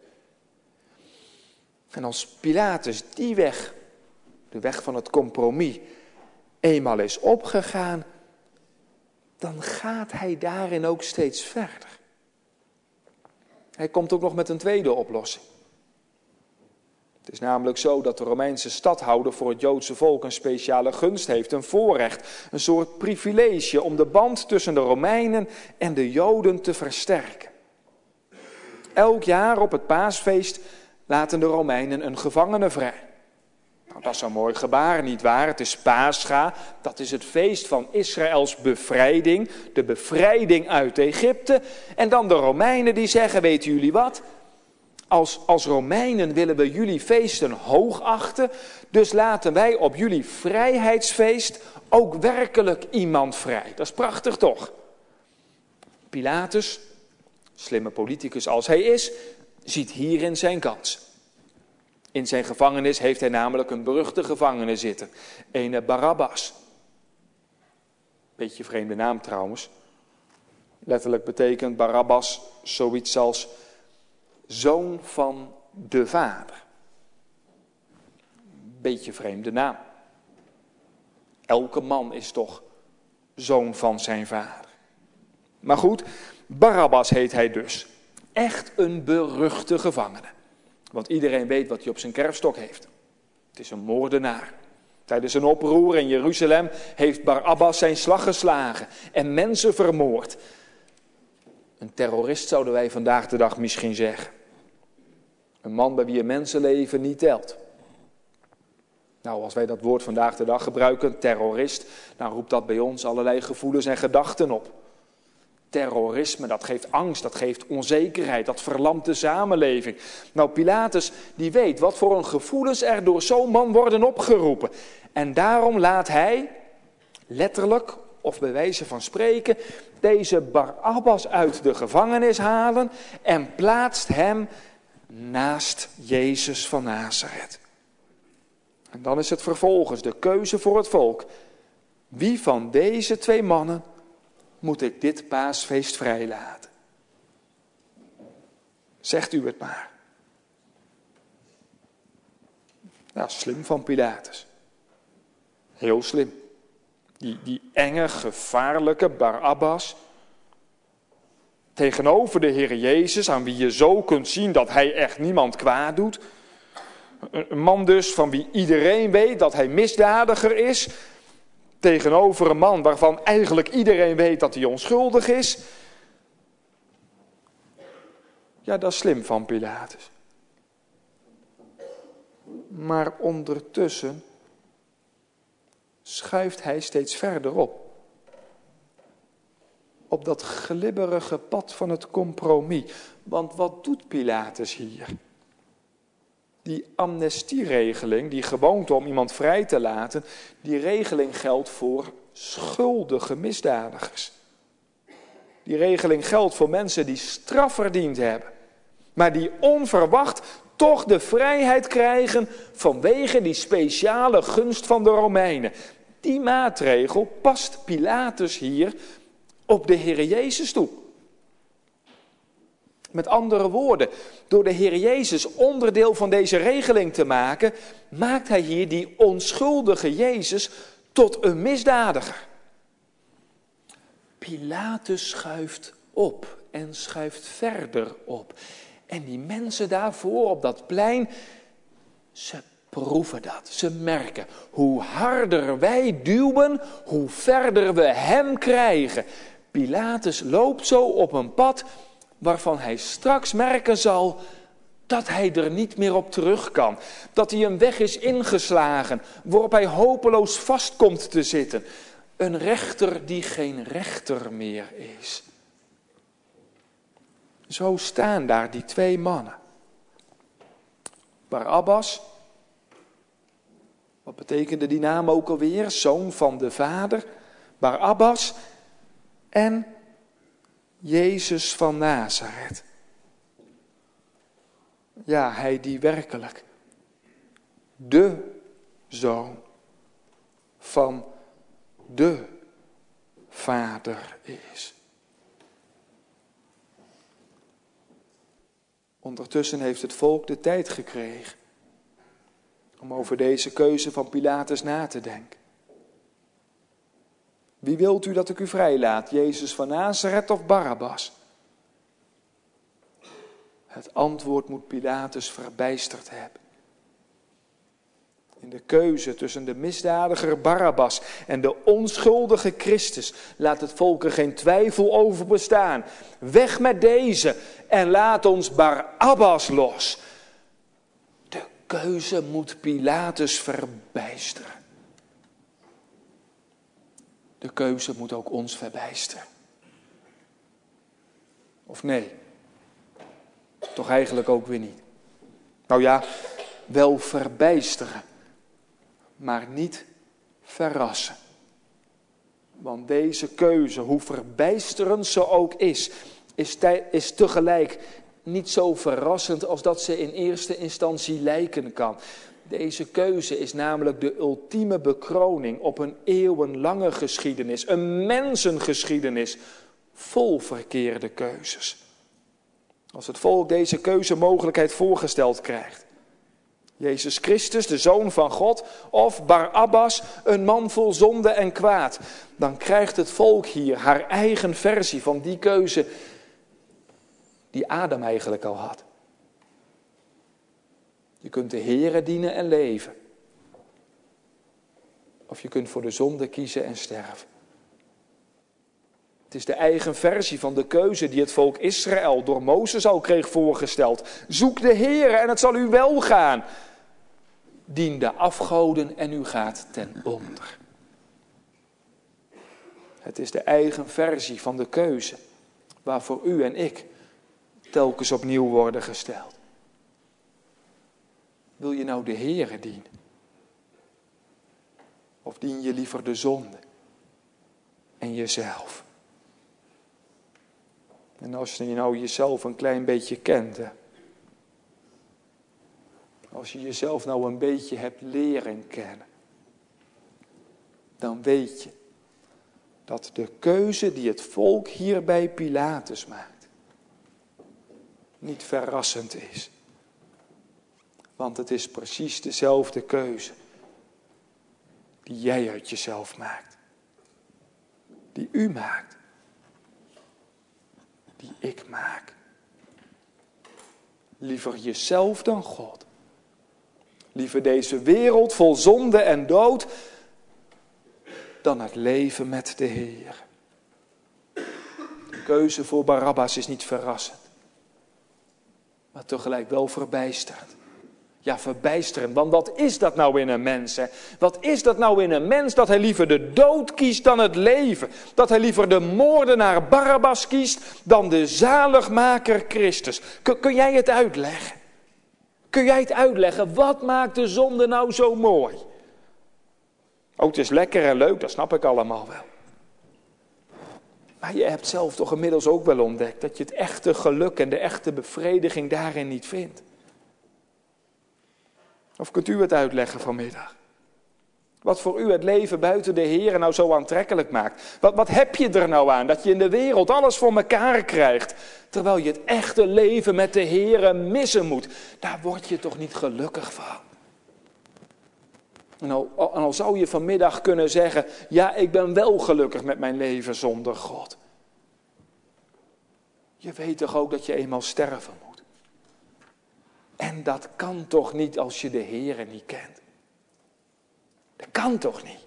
En als Pilatus die weg, de weg van het compromis, eenmaal is opgegaan, dan gaat hij daarin ook steeds verder. Hij komt ook nog met een tweede oplossing. Het is namelijk zo dat de Romeinse stadhouder voor het Joodse volk een speciale gunst heeft, een voorrecht, een soort privilege om de band tussen de Romeinen en de Joden te versterken. Elk jaar op het paasfeest laten de Romeinen een gevangene vrij. Nou, dat is een mooi gebaar, nietwaar? Het is Pascha, dat is het feest van Israëls bevrijding, de bevrijding uit Egypte. En dan de Romeinen die zeggen: weten jullie wat? Als, als Romeinen willen we jullie feesten hoog achten, dus laten wij op jullie vrijheidsfeest ook werkelijk iemand vrij. Dat is prachtig toch? Pilatus, slimme politicus als hij is, ziet hierin zijn kans. In zijn gevangenis heeft hij namelijk een beruchte gevangene zitten, ene Barabbas. Beetje vreemde naam trouwens. Letterlijk betekent Barabbas zoiets als zoon van de vader. Beetje vreemde naam. Elke man is toch zoon van zijn vader. Maar goed, Barabbas heet hij dus. Echt een beruchte gevangene. Want iedereen weet wat hij op zijn kerfstok heeft. Het is een moordenaar. Tijdens een oproer in Jeruzalem heeft Barabbas zijn slag geslagen en mensen vermoord. Een terrorist zouden wij vandaag de dag misschien zeggen. Een man bij wie een mensenleven niet telt. Nou, als wij dat woord vandaag de dag gebruiken, terrorist, dan roept dat bij ons allerlei gevoelens en gedachten op. Terrorisme, dat geeft angst, dat geeft onzekerheid, dat verlamt de samenleving. Nou, Pilatus, die weet wat voor een gevoelens er door zo'n man worden opgeroepen. En daarom laat hij, letterlijk of bij wijze van spreken, deze Barabbas uit de gevangenis halen en plaatst hem naast Jezus van Nazareth. En dan is het vervolgens de keuze voor het volk. Wie van deze twee mannen moet ik dit paasfeest vrijlaten? Zegt u het maar. Ja, slim van Pilatus. Heel slim. Die, die enge, gevaarlijke Barabbas. Tegenover de Heer Jezus, aan wie je zo kunt zien dat hij echt niemand kwaad doet. Een man dus van wie iedereen weet dat hij misdadiger is. Tegenover een man waarvan eigenlijk iedereen weet dat hij onschuldig is. Ja, dat is slim van Pilatus. Maar ondertussen schuift hij steeds verder op. Op dat glibberige pad van het compromis. Want wat doet Pilatus hier? Die amnestieregeling, die gewoonte om iemand vrij te laten, die regeling geldt voor schuldige misdadigers. Die regeling geldt voor mensen die straf verdiend hebben, maar die onverwacht toch de vrijheid krijgen vanwege die speciale gunst van de Romeinen. Die maatregel past Pilatus hier op de Heer Jezus toe. Met andere woorden, door de Heer Jezus onderdeel van deze regeling te maken, maakt hij hier die onschuldige Jezus tot een misdadiger. Pilatus schuift op en schuift verder op. En die mensen daarvoor op dat plein, ze proeven dat. Ze merken, hoe harder wij duwen, hoe verder we hem krijgen. Pilatus loopt zo op een pad waarvan hij straks merken zal dat hij er niet meer op terug kan. Dat hij een weg is ingeslagen waarop hij hopeloos vast komt te zitten. Een rechter die geen rechter meer is. Zo staan daar die twee mannen. Barabbas, wat betekende die naam ook alweer? Zoon van de vader. Barabbas en Jezus van Nazareth. Ja, hij die werkelijk de zoon van de Vader is. Ondertussen heeft het volk de tijd gekregen om over deze keuze van Pilatus na te denken. Wie wilt u dat ik u vrijlaat, Jezus van Nazareth of Barabbas? Het antwoord moet Pilatus verbijsterd hebben. In de keuze tussen de misdadiger Barabbas en de onschuldige Christus laat het volk er geen twijfel over bestaan. Weg met deze en laat ons Barabbas los. De keuze moet Pilatus verbijsteren. De keuze moet ook ons verbijsteren. Of nee, toch eigenlijk ook weer niet. Nou ja, wel verbijsteren, maar niet verrassen. Want deze keuze, hoe verbijsterend ze ook is, is, tij- is tegelijk niet zo verrassend als dat ze in eerste instantie lijken kan. Deze keuze is namelijk de ultieme bekroning op een eeuwenlange geschiedenis, een mensengeschiedenis vol verkeerde keuzes. Als het volk deze keuzemogelijkheid voorgesteld krijgt. Jezus Christus, de Zoon van God, of Barabbas, een man vol zonde en kwaad. Dan krijgt het volk hier haar eigen versie van die keuze die Adam eigenlijk al had. Je kunt de Here dienen en leven. Of je kunt voor de zonde kiezen en sterven. Het is de eigen versie van de keuze die het volk Israël door Mozes al kreeg voorgesteld. Zoek de Here en het zal u wel gaan. Dien de afgoden en u gaat ten onder. Het is de eigen versie van de keuze waarvoor u en ik telkens opnieuw worden gesteld. Wil je nou de Here dienen? Of dien je liever de zonde en jezelf? En als je nou jezelf een klein beetje kent, hè, als je jezelf nou een beetje hebt leren kennen, dan weet je dat de keuze die het volk hier bij Pilatus maakt, niet verrassend is. Want het is precies dezelfde keuze die jij uit jezelf maakt. Die u maakt. Die ik maak. Liever jezelf dan God. Liever deze wereld vol zonde en dood dan het leven met de Heer. De keuze voor Barabbas is niet verrassend, maar tegelijk wel verbijsterend. Ja, verbijsterend, want wat is dat nou in een mens? Hè? Wat is dat nou in een mens dat hij liever de dood kiest dan het leven? Dat hij liever de moordenaar Barabbas kiest dan de zaligmaker Christus? Kun, kun jij het uitleggen? Kun jij het uitleggen? Wat maakt de zonde nou zo mooi? Oh, het is lekker en leuk, dat snap ik allemaal wel. Maar je hebt zelf toch inmiddels ook wel ontdekt dat je het echte geluk en de echte bevrediging daarin niet vindt. Of kunt u het uitleggen vanmiddag? Wat voor u het leven buiten de Heer nou zo aantrekkelijk maakt. Wat, wat heb je er nou aan dat je in de wereld alles voor elkaar krijgt, terwijl je het echte leven met de Heer missen moet? Daar word je toch niet gelukkig van? En al, en al zou je vanmiddag kunnen zeggen, ja, ik ben wel gelukkig met mijn leven zonder God. Je weet toch ook dat je eenmaal sterven moet. En dat kan toch niet als je de Heere niet kent. Dat kan toch niet.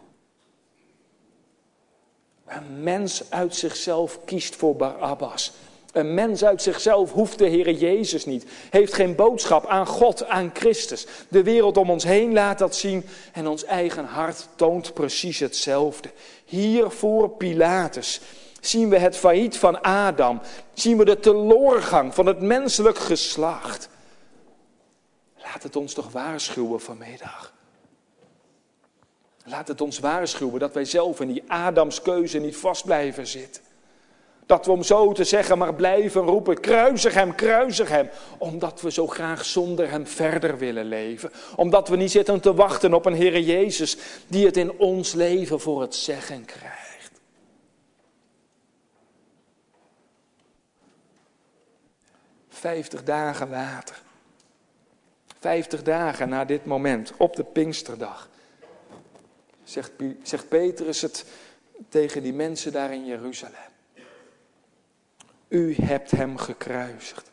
Een mens uit zichzelf kiest voor Barabbas. Een mens uit zichzelf hoeft de Heere Jezus niet. Heeft geen boodschap aan God, aan Christus. De wereld om ons heen laat dat zien en ons eigen hart toont precies hetzelfde. Hier voor Pilatus zien we het failliet van Adam. Zien we de teloorgang van het menselijk geslacht. Laat het ons toch waarschuwen vanmiddag. Laat het ons waarschuwen dat wij zelf in die Adamskeuze niet vast blijven zitten. Dat we om zo te zeggen maar blijven roepen, kruisig hem, kruisig hem. Omdat we zo graag zonder hem verder willen leven. Omdat we niet zitten te wachten op een Heere Jezus die het in ons leven voor het zeggen krijgt. Vijftig dagen later. Vijftig dagen na dit moment, op de Pinksterdag, zegt, zegt Petrus het tegen die mensen daar in Jeruzalem. U hebt hem gekruisigd.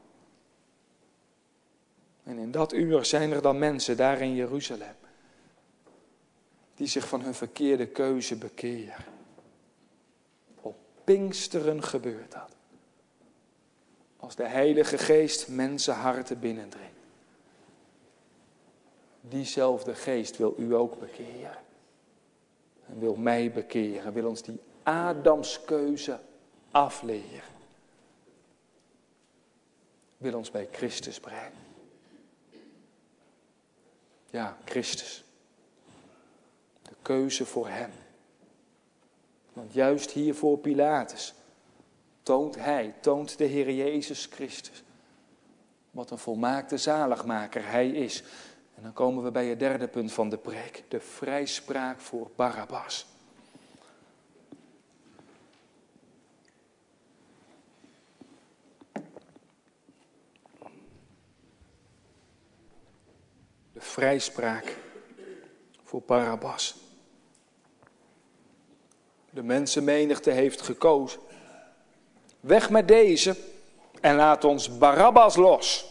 En in dat uur zijn er dan mensen daar in Jeruzalem die zich van hun verkeerde keuze bekeren. Op Pinksteren gebeurt dat. Als de Heilige Geest mensenharten binnendringt. Diezelfde geest wil u ook bekeren. En wil mij bekeren. Wil ons die Adamskeuze afleren. Wil ons bij Christus brengen. Ja, Christus. De keuze voor hem. Want juist hier voor Pilatus toont hij, toont de Heer Jezus Christus. Wat een volmaakte zaligmaker hij is. En dan komen we bij het derde punt van de preek. De vrijspraak voor Barabbas. De vrijspraak voor Barabbas. De mensenmenigte heeft gekozen. Weg met deze en laat ons Barabbas los.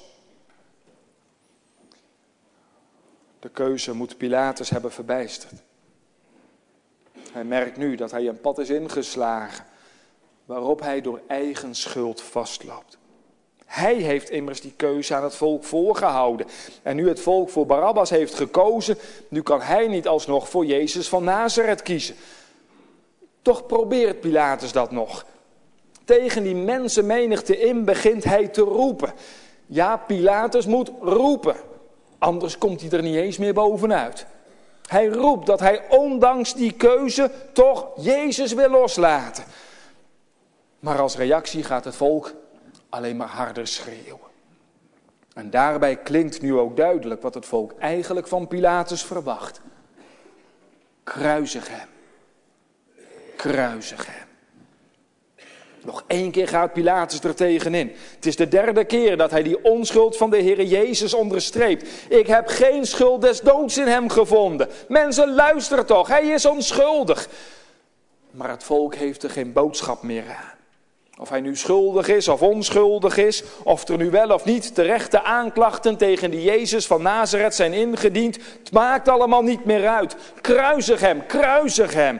De keuze moet Pilatus hebben verbijsterd. Hij merkt nu dat hij een pad is ingeslagen waarop hij door eigen schuld vastloopt. Hij heeft immers die keuze aan het volk voorgehouden. En nu het volk voor Barabbas heeft gekozen, nu kan hij niet alsnog voor Jezus van Nazareth kiezen. Toch probeert Pilatus dat nog. Tegen die mensenmenigte in begint hij te roepen. Ja, Pilatus moet roepen. Anders komt hij er niet eens meer bovenuit. Hij roept dat hij ondanks die keuze toch Jezus wil loslaten. Maar als reactie gaat het volk alleen maar harder schreeuwen. En daarbij klinkt nu ook duidelijk wat het volk eigenlijk van Pilatus verwacht. Kruisig hem. Kruisig hem. Nog één keer gaat Pilatus er tegenin. Het is de derde keer dat hij die onschuld van de Heere Jezus onderstreept. Ik heb geen schuld des doods in hem gevonden. Mensen, luister toch, hij is onschuldig. Maar het volk heeft er geen boodschap meer aan. Of hij nu schuldig is of onschuldig is, of er nu wel of niet terechte aanklachten tegen die Jezus van Nazareth zijn ingediend. Het maakt allemaal niet meer uit. Kruisig hem, kruisig hem.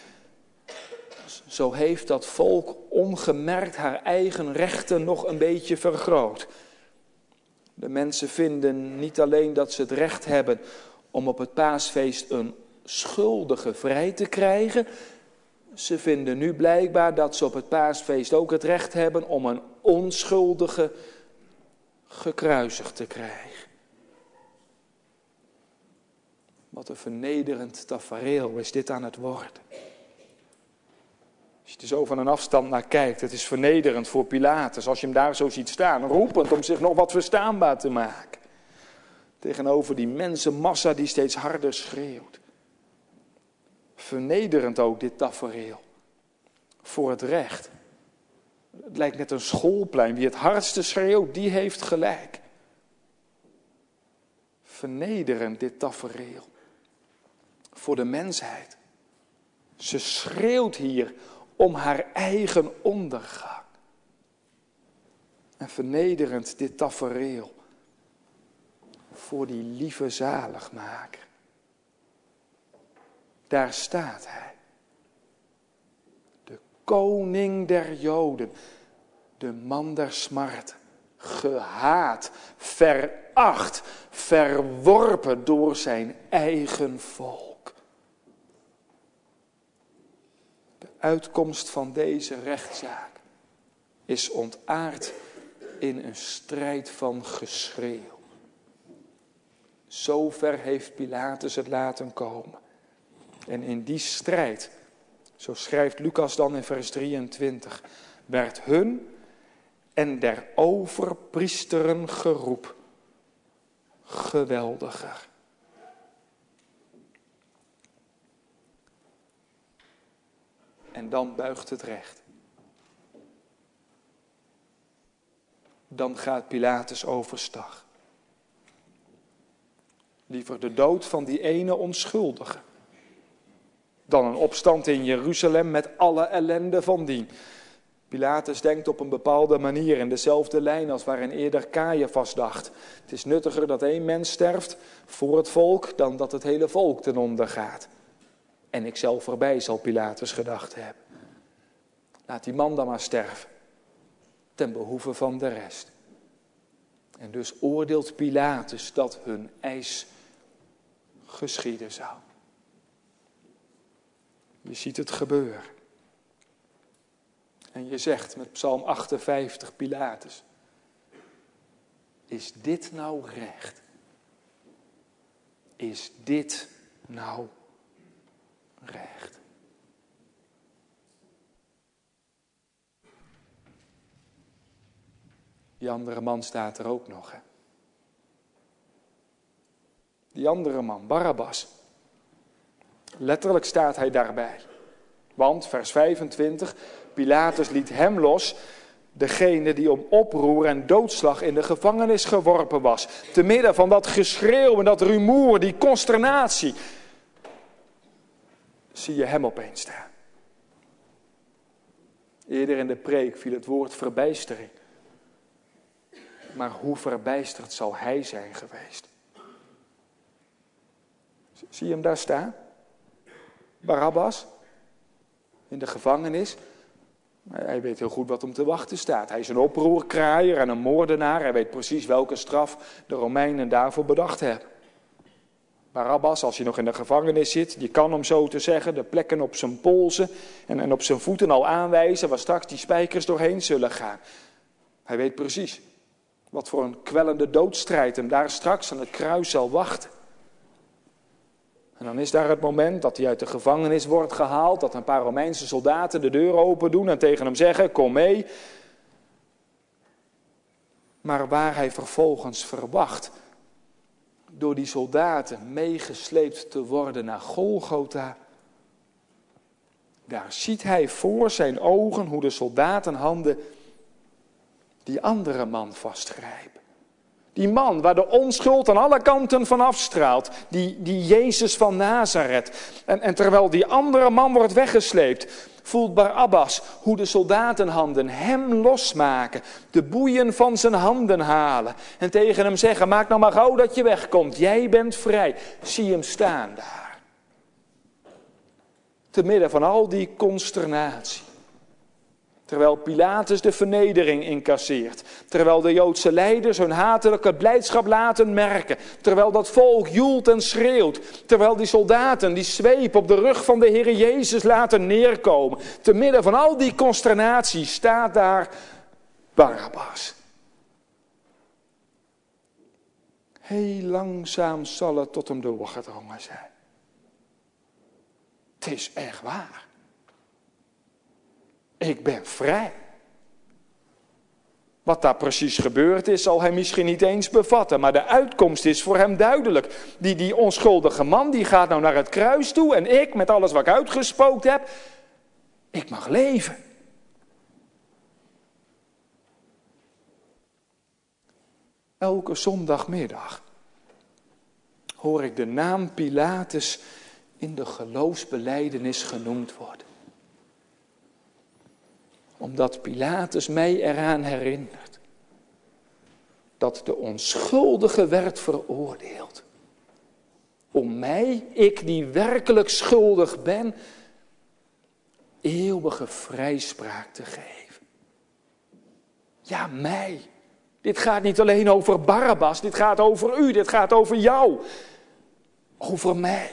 Zo heeft dat volk ongemerkt haar eigen rechten nog een beetje vergroot. De mensen vinden niet alleen dat ze het recht hebben om op het paasfeest een schuldige vrij te krijgen. Ze vinden nu blijkbaar dat ze op het paasfeest ook het recht hebben om een onschuldige gekruisigd te krijgen. Wat een vernederend tafereel is dit aan het worden. Als je er zo van een afstand naar kijkt, het is vernederend voor Pilatus. Als je hem daar zo ziet staan, roepend om zich nog wat verstaanbaar te maken. Tegenover die mensenmassa die steeds harder schreeuwt. Vernederend ook dit tafereel. Voor het recht. Het lijkt net een schoolplein. Wie het hardste schreeuwt, die heeft gelijk. Vernederend dit tafereel. Voor de mensheid. Ze schreeuwt hier om haar eigen ondergang. En vernederend dit tafereel. Voor die lieve zaligmaker. Daar staat hij. De koning der Joden. De man der smart. Gehaat, veracht, verworpen door zijn eigen volk. De uitkomst van deze rechtszaak is ontaard in een strijd van geschreeuw. Zover heeft Pilatus het laten komen. En in die strijd, zo schrijft Lucas dan in vers drieëntwintig, werd hun en der overpriesteren geroep geweldiger. En dan buigt het recht. Dan gaat Pilatus overstag. Liever de dood van die ene onschuldige dan een opstand in Jeruzalem met alle ellende van dien. Pilatus denkt op een bepaalde manier in dezelfde lijn als waarin eerder Caiaphas dacht. Het is nuttiger dat één mens sterft voor het volk dan dat het hele volk ten onder gaat. En ik zelf erbij, zal Pilatus gedacht hebben. Laat die man dan maar sterven, ten behoeve van de rest. En dus oordeelt Pilatus dat hun eis geschieden zou. Je ziet het gebeuren. En je zegt met Psalm achtenvijftig, Pilatus, is dit nou recht? Is dit nou recht? Die andere man staat er ook nog, hè? Die andere man, Barabbas. Letterlijk staat hij daarbij. Want, vers vijfentwintig, Pilatus liet hem los, degene die om oproer en doodslag in de gevangenis geworpen was. Te midden van dat geschreeuw en dat rumoer, die consternatie, zie je hem opeens staan. Eerder in de preek viel het woord verbijstering. Maar hoe verbijsterd zal hij zijn geweest? Zie je hem daar staan? Barabbas, in de gevangenis. Hij weet heel goed wat hem te wachten staat. Hij is een oproerkraaier en een moordenaar. Hij weet precies welke straf de Romeinen daarvoor bedacht hebben. Barabbas, als hij nog in de gevangenis zit, die kan, om zo te zeggen, de plekken op zijn polsen en, en op zijn voeten al aanwijzen waar straks die spijkers doorheen zullen gaan. Hij weet precies wat voor een kwellende doodstrijd hem daar straks aan het kruis zal wachten. En dan is daar het moment dat hij uit de gevangenis wordt gehaald, dat een paar Romeinse soldaten de deur open doen en tegen hem zeggen, kom mee. maar waar hij vervolgens verwacht door die soldaten meegesleept te worden naar Golgotha, daar ziet hij voor zijn ogen hoe de soldatenhanden die andere man vastgrijpen. Die man waar de onschuld aan alle kanten van afstraalt. Die, die Jezus van Nazareth. En, en terwijl die andere man wordt weggesleept, voelt Barabbas hoe de soldatenhanden hem losmaken. De boeien van zijn handen halen. En tegen hem zeggen, maak nou maar gauw dat je wegkomt. Jij bent vrij. Zie hem staan daar. Te midden van al die consternatie. Terwijl Pilatus de vernedering incasseert. Terwijl de Joodse leiders hun hatelijke blijdschap laten merken. Terwijl dat volk joelt en schreeuwt. Terwijl die soldaten die zweep op de rug van de Heer Jezus laten neerkomen. Te midden van al die consternatie staat daar Barabbas. Heel langzaam zal het tot hem doorgedrongen zijn. Het is echt waar. Ik ben vrij. Wat daar precies gebeurd is, zal hij misschien niet eens bevatten. Maar de uitkomst is voor hem duidelijk. Die, die onschuldige man, die gaat nou naar het kruis toe. En ik, met alles wat ik uitgespookt heb, ik mag leven. Elke zondagmiddag hoor ik de naam Pilatus in de geloofsbelijdenis genoemd worden. Omdat Pilatus mij eraan herinnert dat de onschuldige werd veroordeeld. Om mij, ik die werkelijk schuldig ben, eeuwige vrijspraak te geven. Ja, mij. Dit gaat niet alleen over Barabbas, dit gaat over u, dit gaat over jou. Over mij.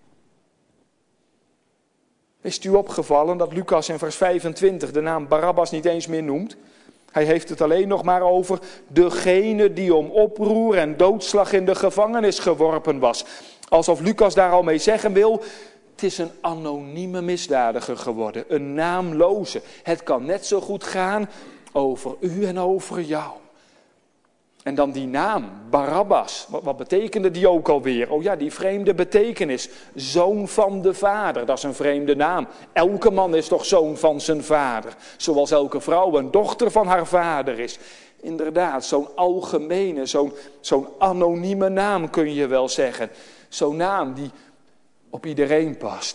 Is het u opgevallen dat Lucas in vers vijfentwintig de naam Barabbas niet eens meer noemt? Hij heeft het alleen nog maar over degene die om oproer en doodslag in de gevangenis geworpen was. Alsof Lucas daar al mee zeggen wil, het is een anonieme misdadiger geworden, een naamloze. Het kan net zo goed gaan over u en over jou. En dan die naam, Barabbas, wat, wat betekende die ook alweer? Oh ja, die vreemde betekenis, zoon van de vader, dat is een vreemde naam. Elke man is toch zoon van zijn vader, zoals elke vrouw een dochter van haar vader is. Inderdaad, zo'n algemene, zo'n, zo'n anonieme naam kun je wel zeggen. Zo'n naam die op iedereen past.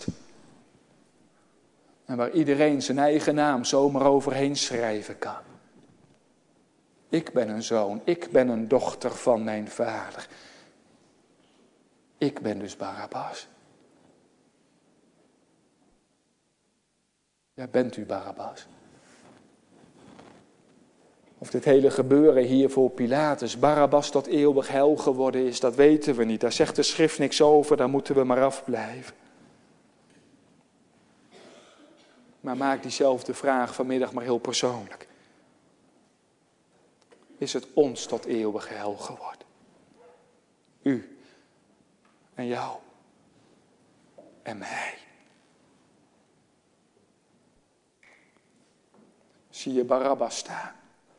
En waar iedereen zijn eigen naam zomaar overheen schrijven kan. Ik ben een zoon, ik ben een dochter van mijn vader. Ik ben dus Barabbas. Ja, bent u Barabbas? Of dit hele gebeuren hier voor Pilatus Barabbas tot eeuwig heil geworden is, dat weten we niet. Daar zegt de schrift niks over, daar moeten we maar afblijven. Maar maak diezelfde vraag vanmiddag maar heel persoonlijk. Is het ons tot eeuwig heil geworden? U en jou en mij. Zie je Barabbas staan?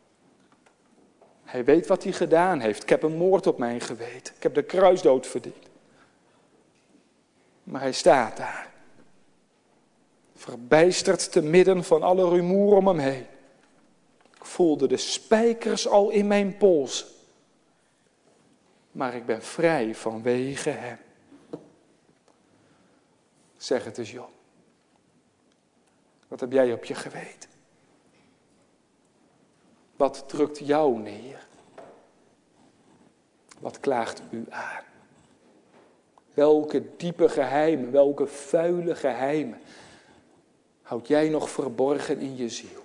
Hij weet wat hij gedaan heeft. Ik heb een moord op mijn geweten. Ik heb de kruisdood verdiend. Maar hij staat daar. Verbijsterd te midden van alle rumoer om hem heen. Ik voelde de spijkers al in mijn pols. Maar ik ben vrij vanwege hem. Zeg het eens, Jon. Wat heb jij op je geweten? Wat drukt jou neer? Wat klaagt u aan? Welke diepe geheimen, welke vuile geheimen houd jij nog verborgen in je ziel?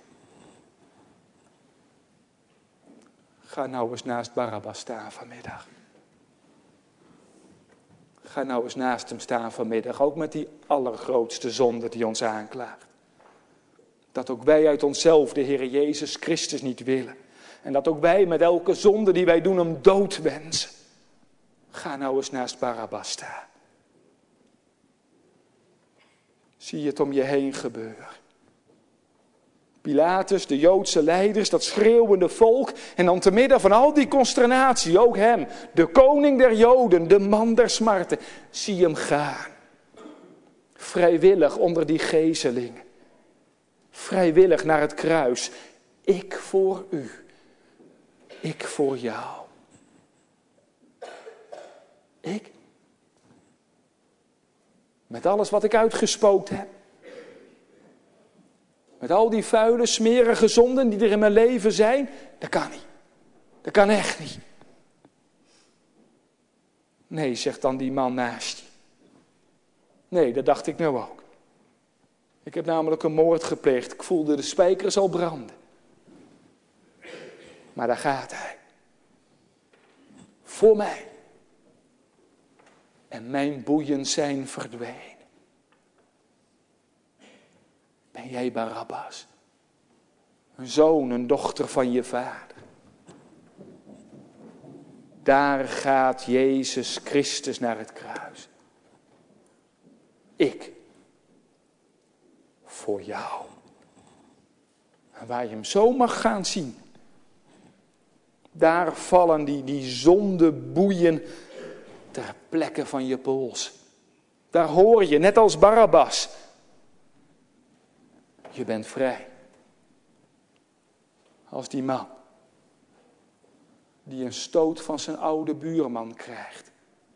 Ga nou eens naast Barabbas staan vanmiddag. Ga nou eens naast hem staan vanmiddag, ook met die allergrootste zonde die ons aanklaagt. Dat ook wij uit onszelf de Heer Jezus Christus niet willen. En dat ook wij met elke zonde die wij doen hem dood wensen. Ga nou eens naast Barabbas staan. Zie het om je heen gebeuren. Pilatus, de Joodse leiders, dat schreeuwende volk. En dan te midden van al die consternatie, ook hem, de koning der Joden, de man der smarten. Zie hem gaan. Vrijwillig onder die gezelingen. Vrijwillig naar het kruis. Ik voor u. Ik voor jou. Ik. Met alles wat ik uitgespookt heb. Met al die vuile, smerige zonden die er in mijn leven zijn. Dat kan niet. Dat kan echt niet. Nee, zegt dan die man naast je. Nee, dat dacht ik nou ook. Ik heb namelijk een moord gepleegd. Ik voelde de spijkers al branden. Maar daar gaat hij. Voor mij. En mijn boeien zijn verdwenen. Ben jij Barabbas? Een zoon, een dochter van je vader. Daar gaat Jezus Christus naar het kruis. Ik. Voor jou. En waar je hem zo mag gaan zien. Daar vallen die, die zondeboeien ter plekke van je pols. Daar hoor je, net als Barabbas. Je bent vrij. Als die man. Die een stoot van zijn oude buurman krijgt.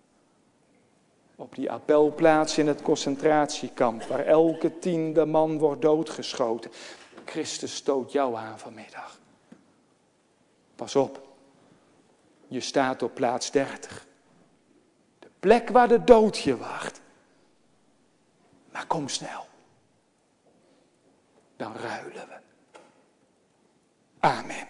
Op die appelplaats in het concentratiekamp. Waar elke tiende man wordt doodgeschoten. Christus stoot jou aan vanmiddag. Pas op. Je staat op plaats dertig. De plek waar de dood je wacht. Maar kom snel. Dan ruilen we. Amen.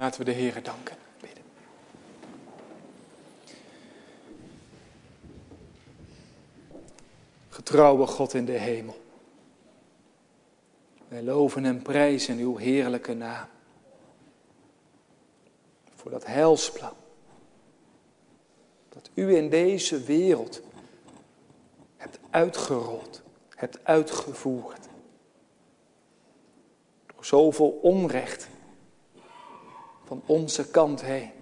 Laten we de Heere danken. Bidden. Getrouwe God in de hemel. Wij loven en prijzen uw heerlijke naam. Voor dat heilsplan. Dat u in deze wereld hebt uitgerold, hebt uitgevoerd. Door zoveel onrecht van onze kant heen.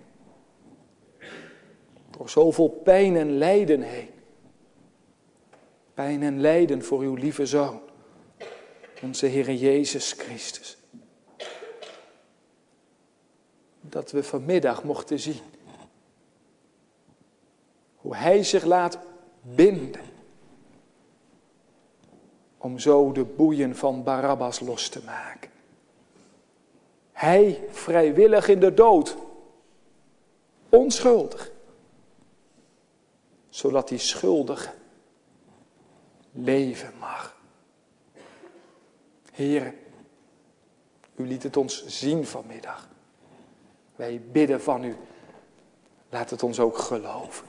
Door zoveel pijn en lijden heen. Pijn en lijden voor uw lieve Zoon, onze Heere Jezus Christus. Dat we vanmiddag mochten zien hoe Hij zich laat binden om zo de boeien van Barabbas los te maken. Hij vrijwillig in de dood, onschuldig, zodat die schuldige leven mag. Heere, u liet het ons zien vanmiddag. Wij bidden van u, laat het ons ook geloven.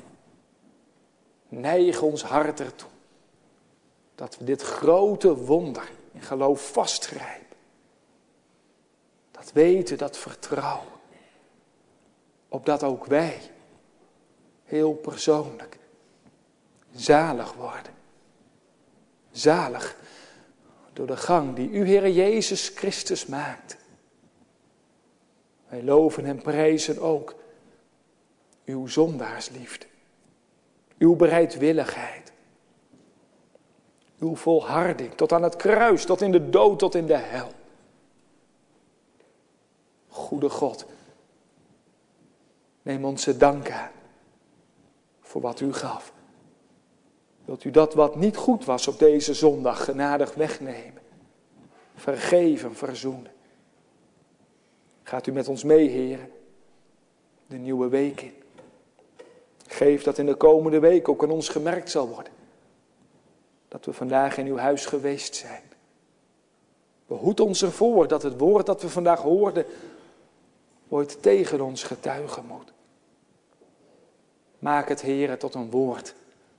Neig ons hart ertoe, dat we dit grote wonder in geloof vastgrijpen. Dat weten, dat vertrouwen. Opdat ook wij, heel persoonlijk, zalig worden. Zalig door de gang die u, Heere Jezus Christus, maakt. Wij loven en prijzen ook uw zondaarsliefde. Uw bereidwilligheid. Uw volharding tot aan het kruis, tot in de dood, tot in de hel. Goede God, neem onze dank aan voor wat u gaf. Wilt u dat wat niet goed was op deze zondag genadig wegnemen? Vergeven, verzoenen. Gaat u met ons mee, Heer, de nieuwe week in. Geef dat in de komende week ook aan ons gemerkt zal worden. Dat we vandaag in uw huis geweest zijn. Behoed ons ervoor dat het woord dat we vandaag hoorden ooit tegen ons getuigen moet. Maak het, Heere, tot een woord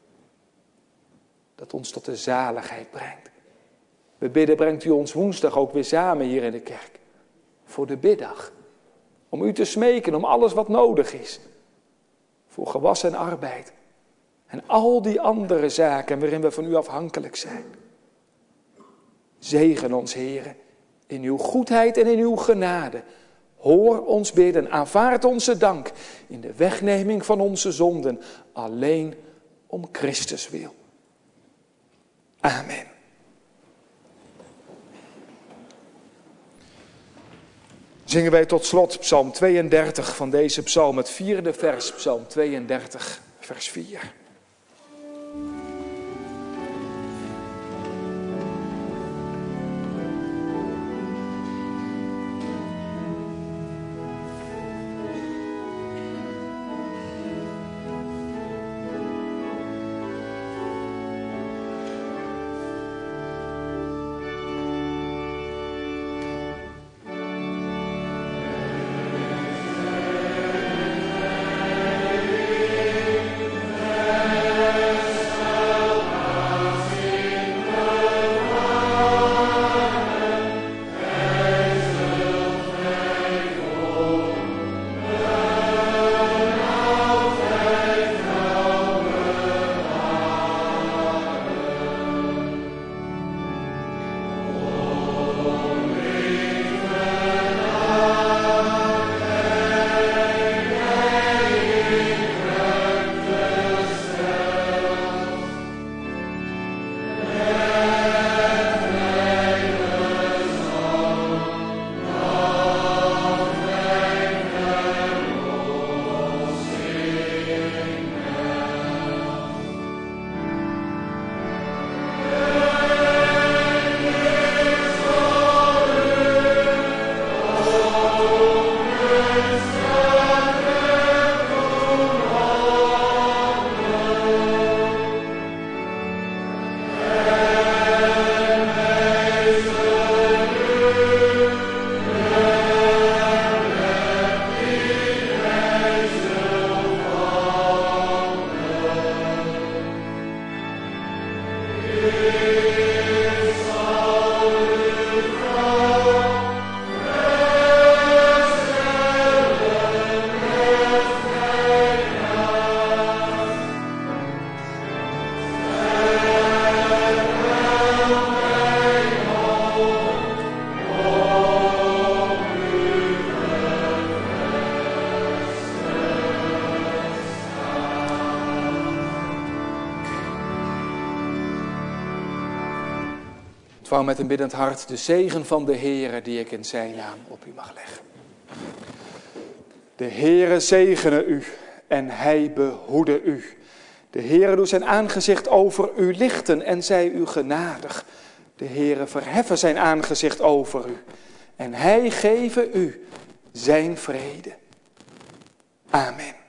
dat ons tot de zaligheid brengt. We bidden, brengt u ons woensdag ook weer samen hier in de kerk. Voor de biddag. Om u te smeken om alles wat nodig is. Voor gewas en arbeid. En al die andere zaken waarin we van u afhankelijk zijn. Zegen ons, Heere, in uw goedheid en in uw genade. Hoor ons bidden, aanvaard onze dank in de wegneming van onze zonden. Alleen om Christus wil. Amen. Zingen wij tot slot Psalm tweeëndertig van deze psalm, het vierde vers, Psalm tweeëndertig, vers vier. Amen. Ontvang met een biddend hart de zegen van de Heere die ik in zijn naam op u mag leggen. De Heere zegene u en hij behoede u. De Heere doet zijn aangezicht over u lichten en zij u genadig. De Heere verheffen zijn aangezicht over u en hij geven u zijn vrede. Amen.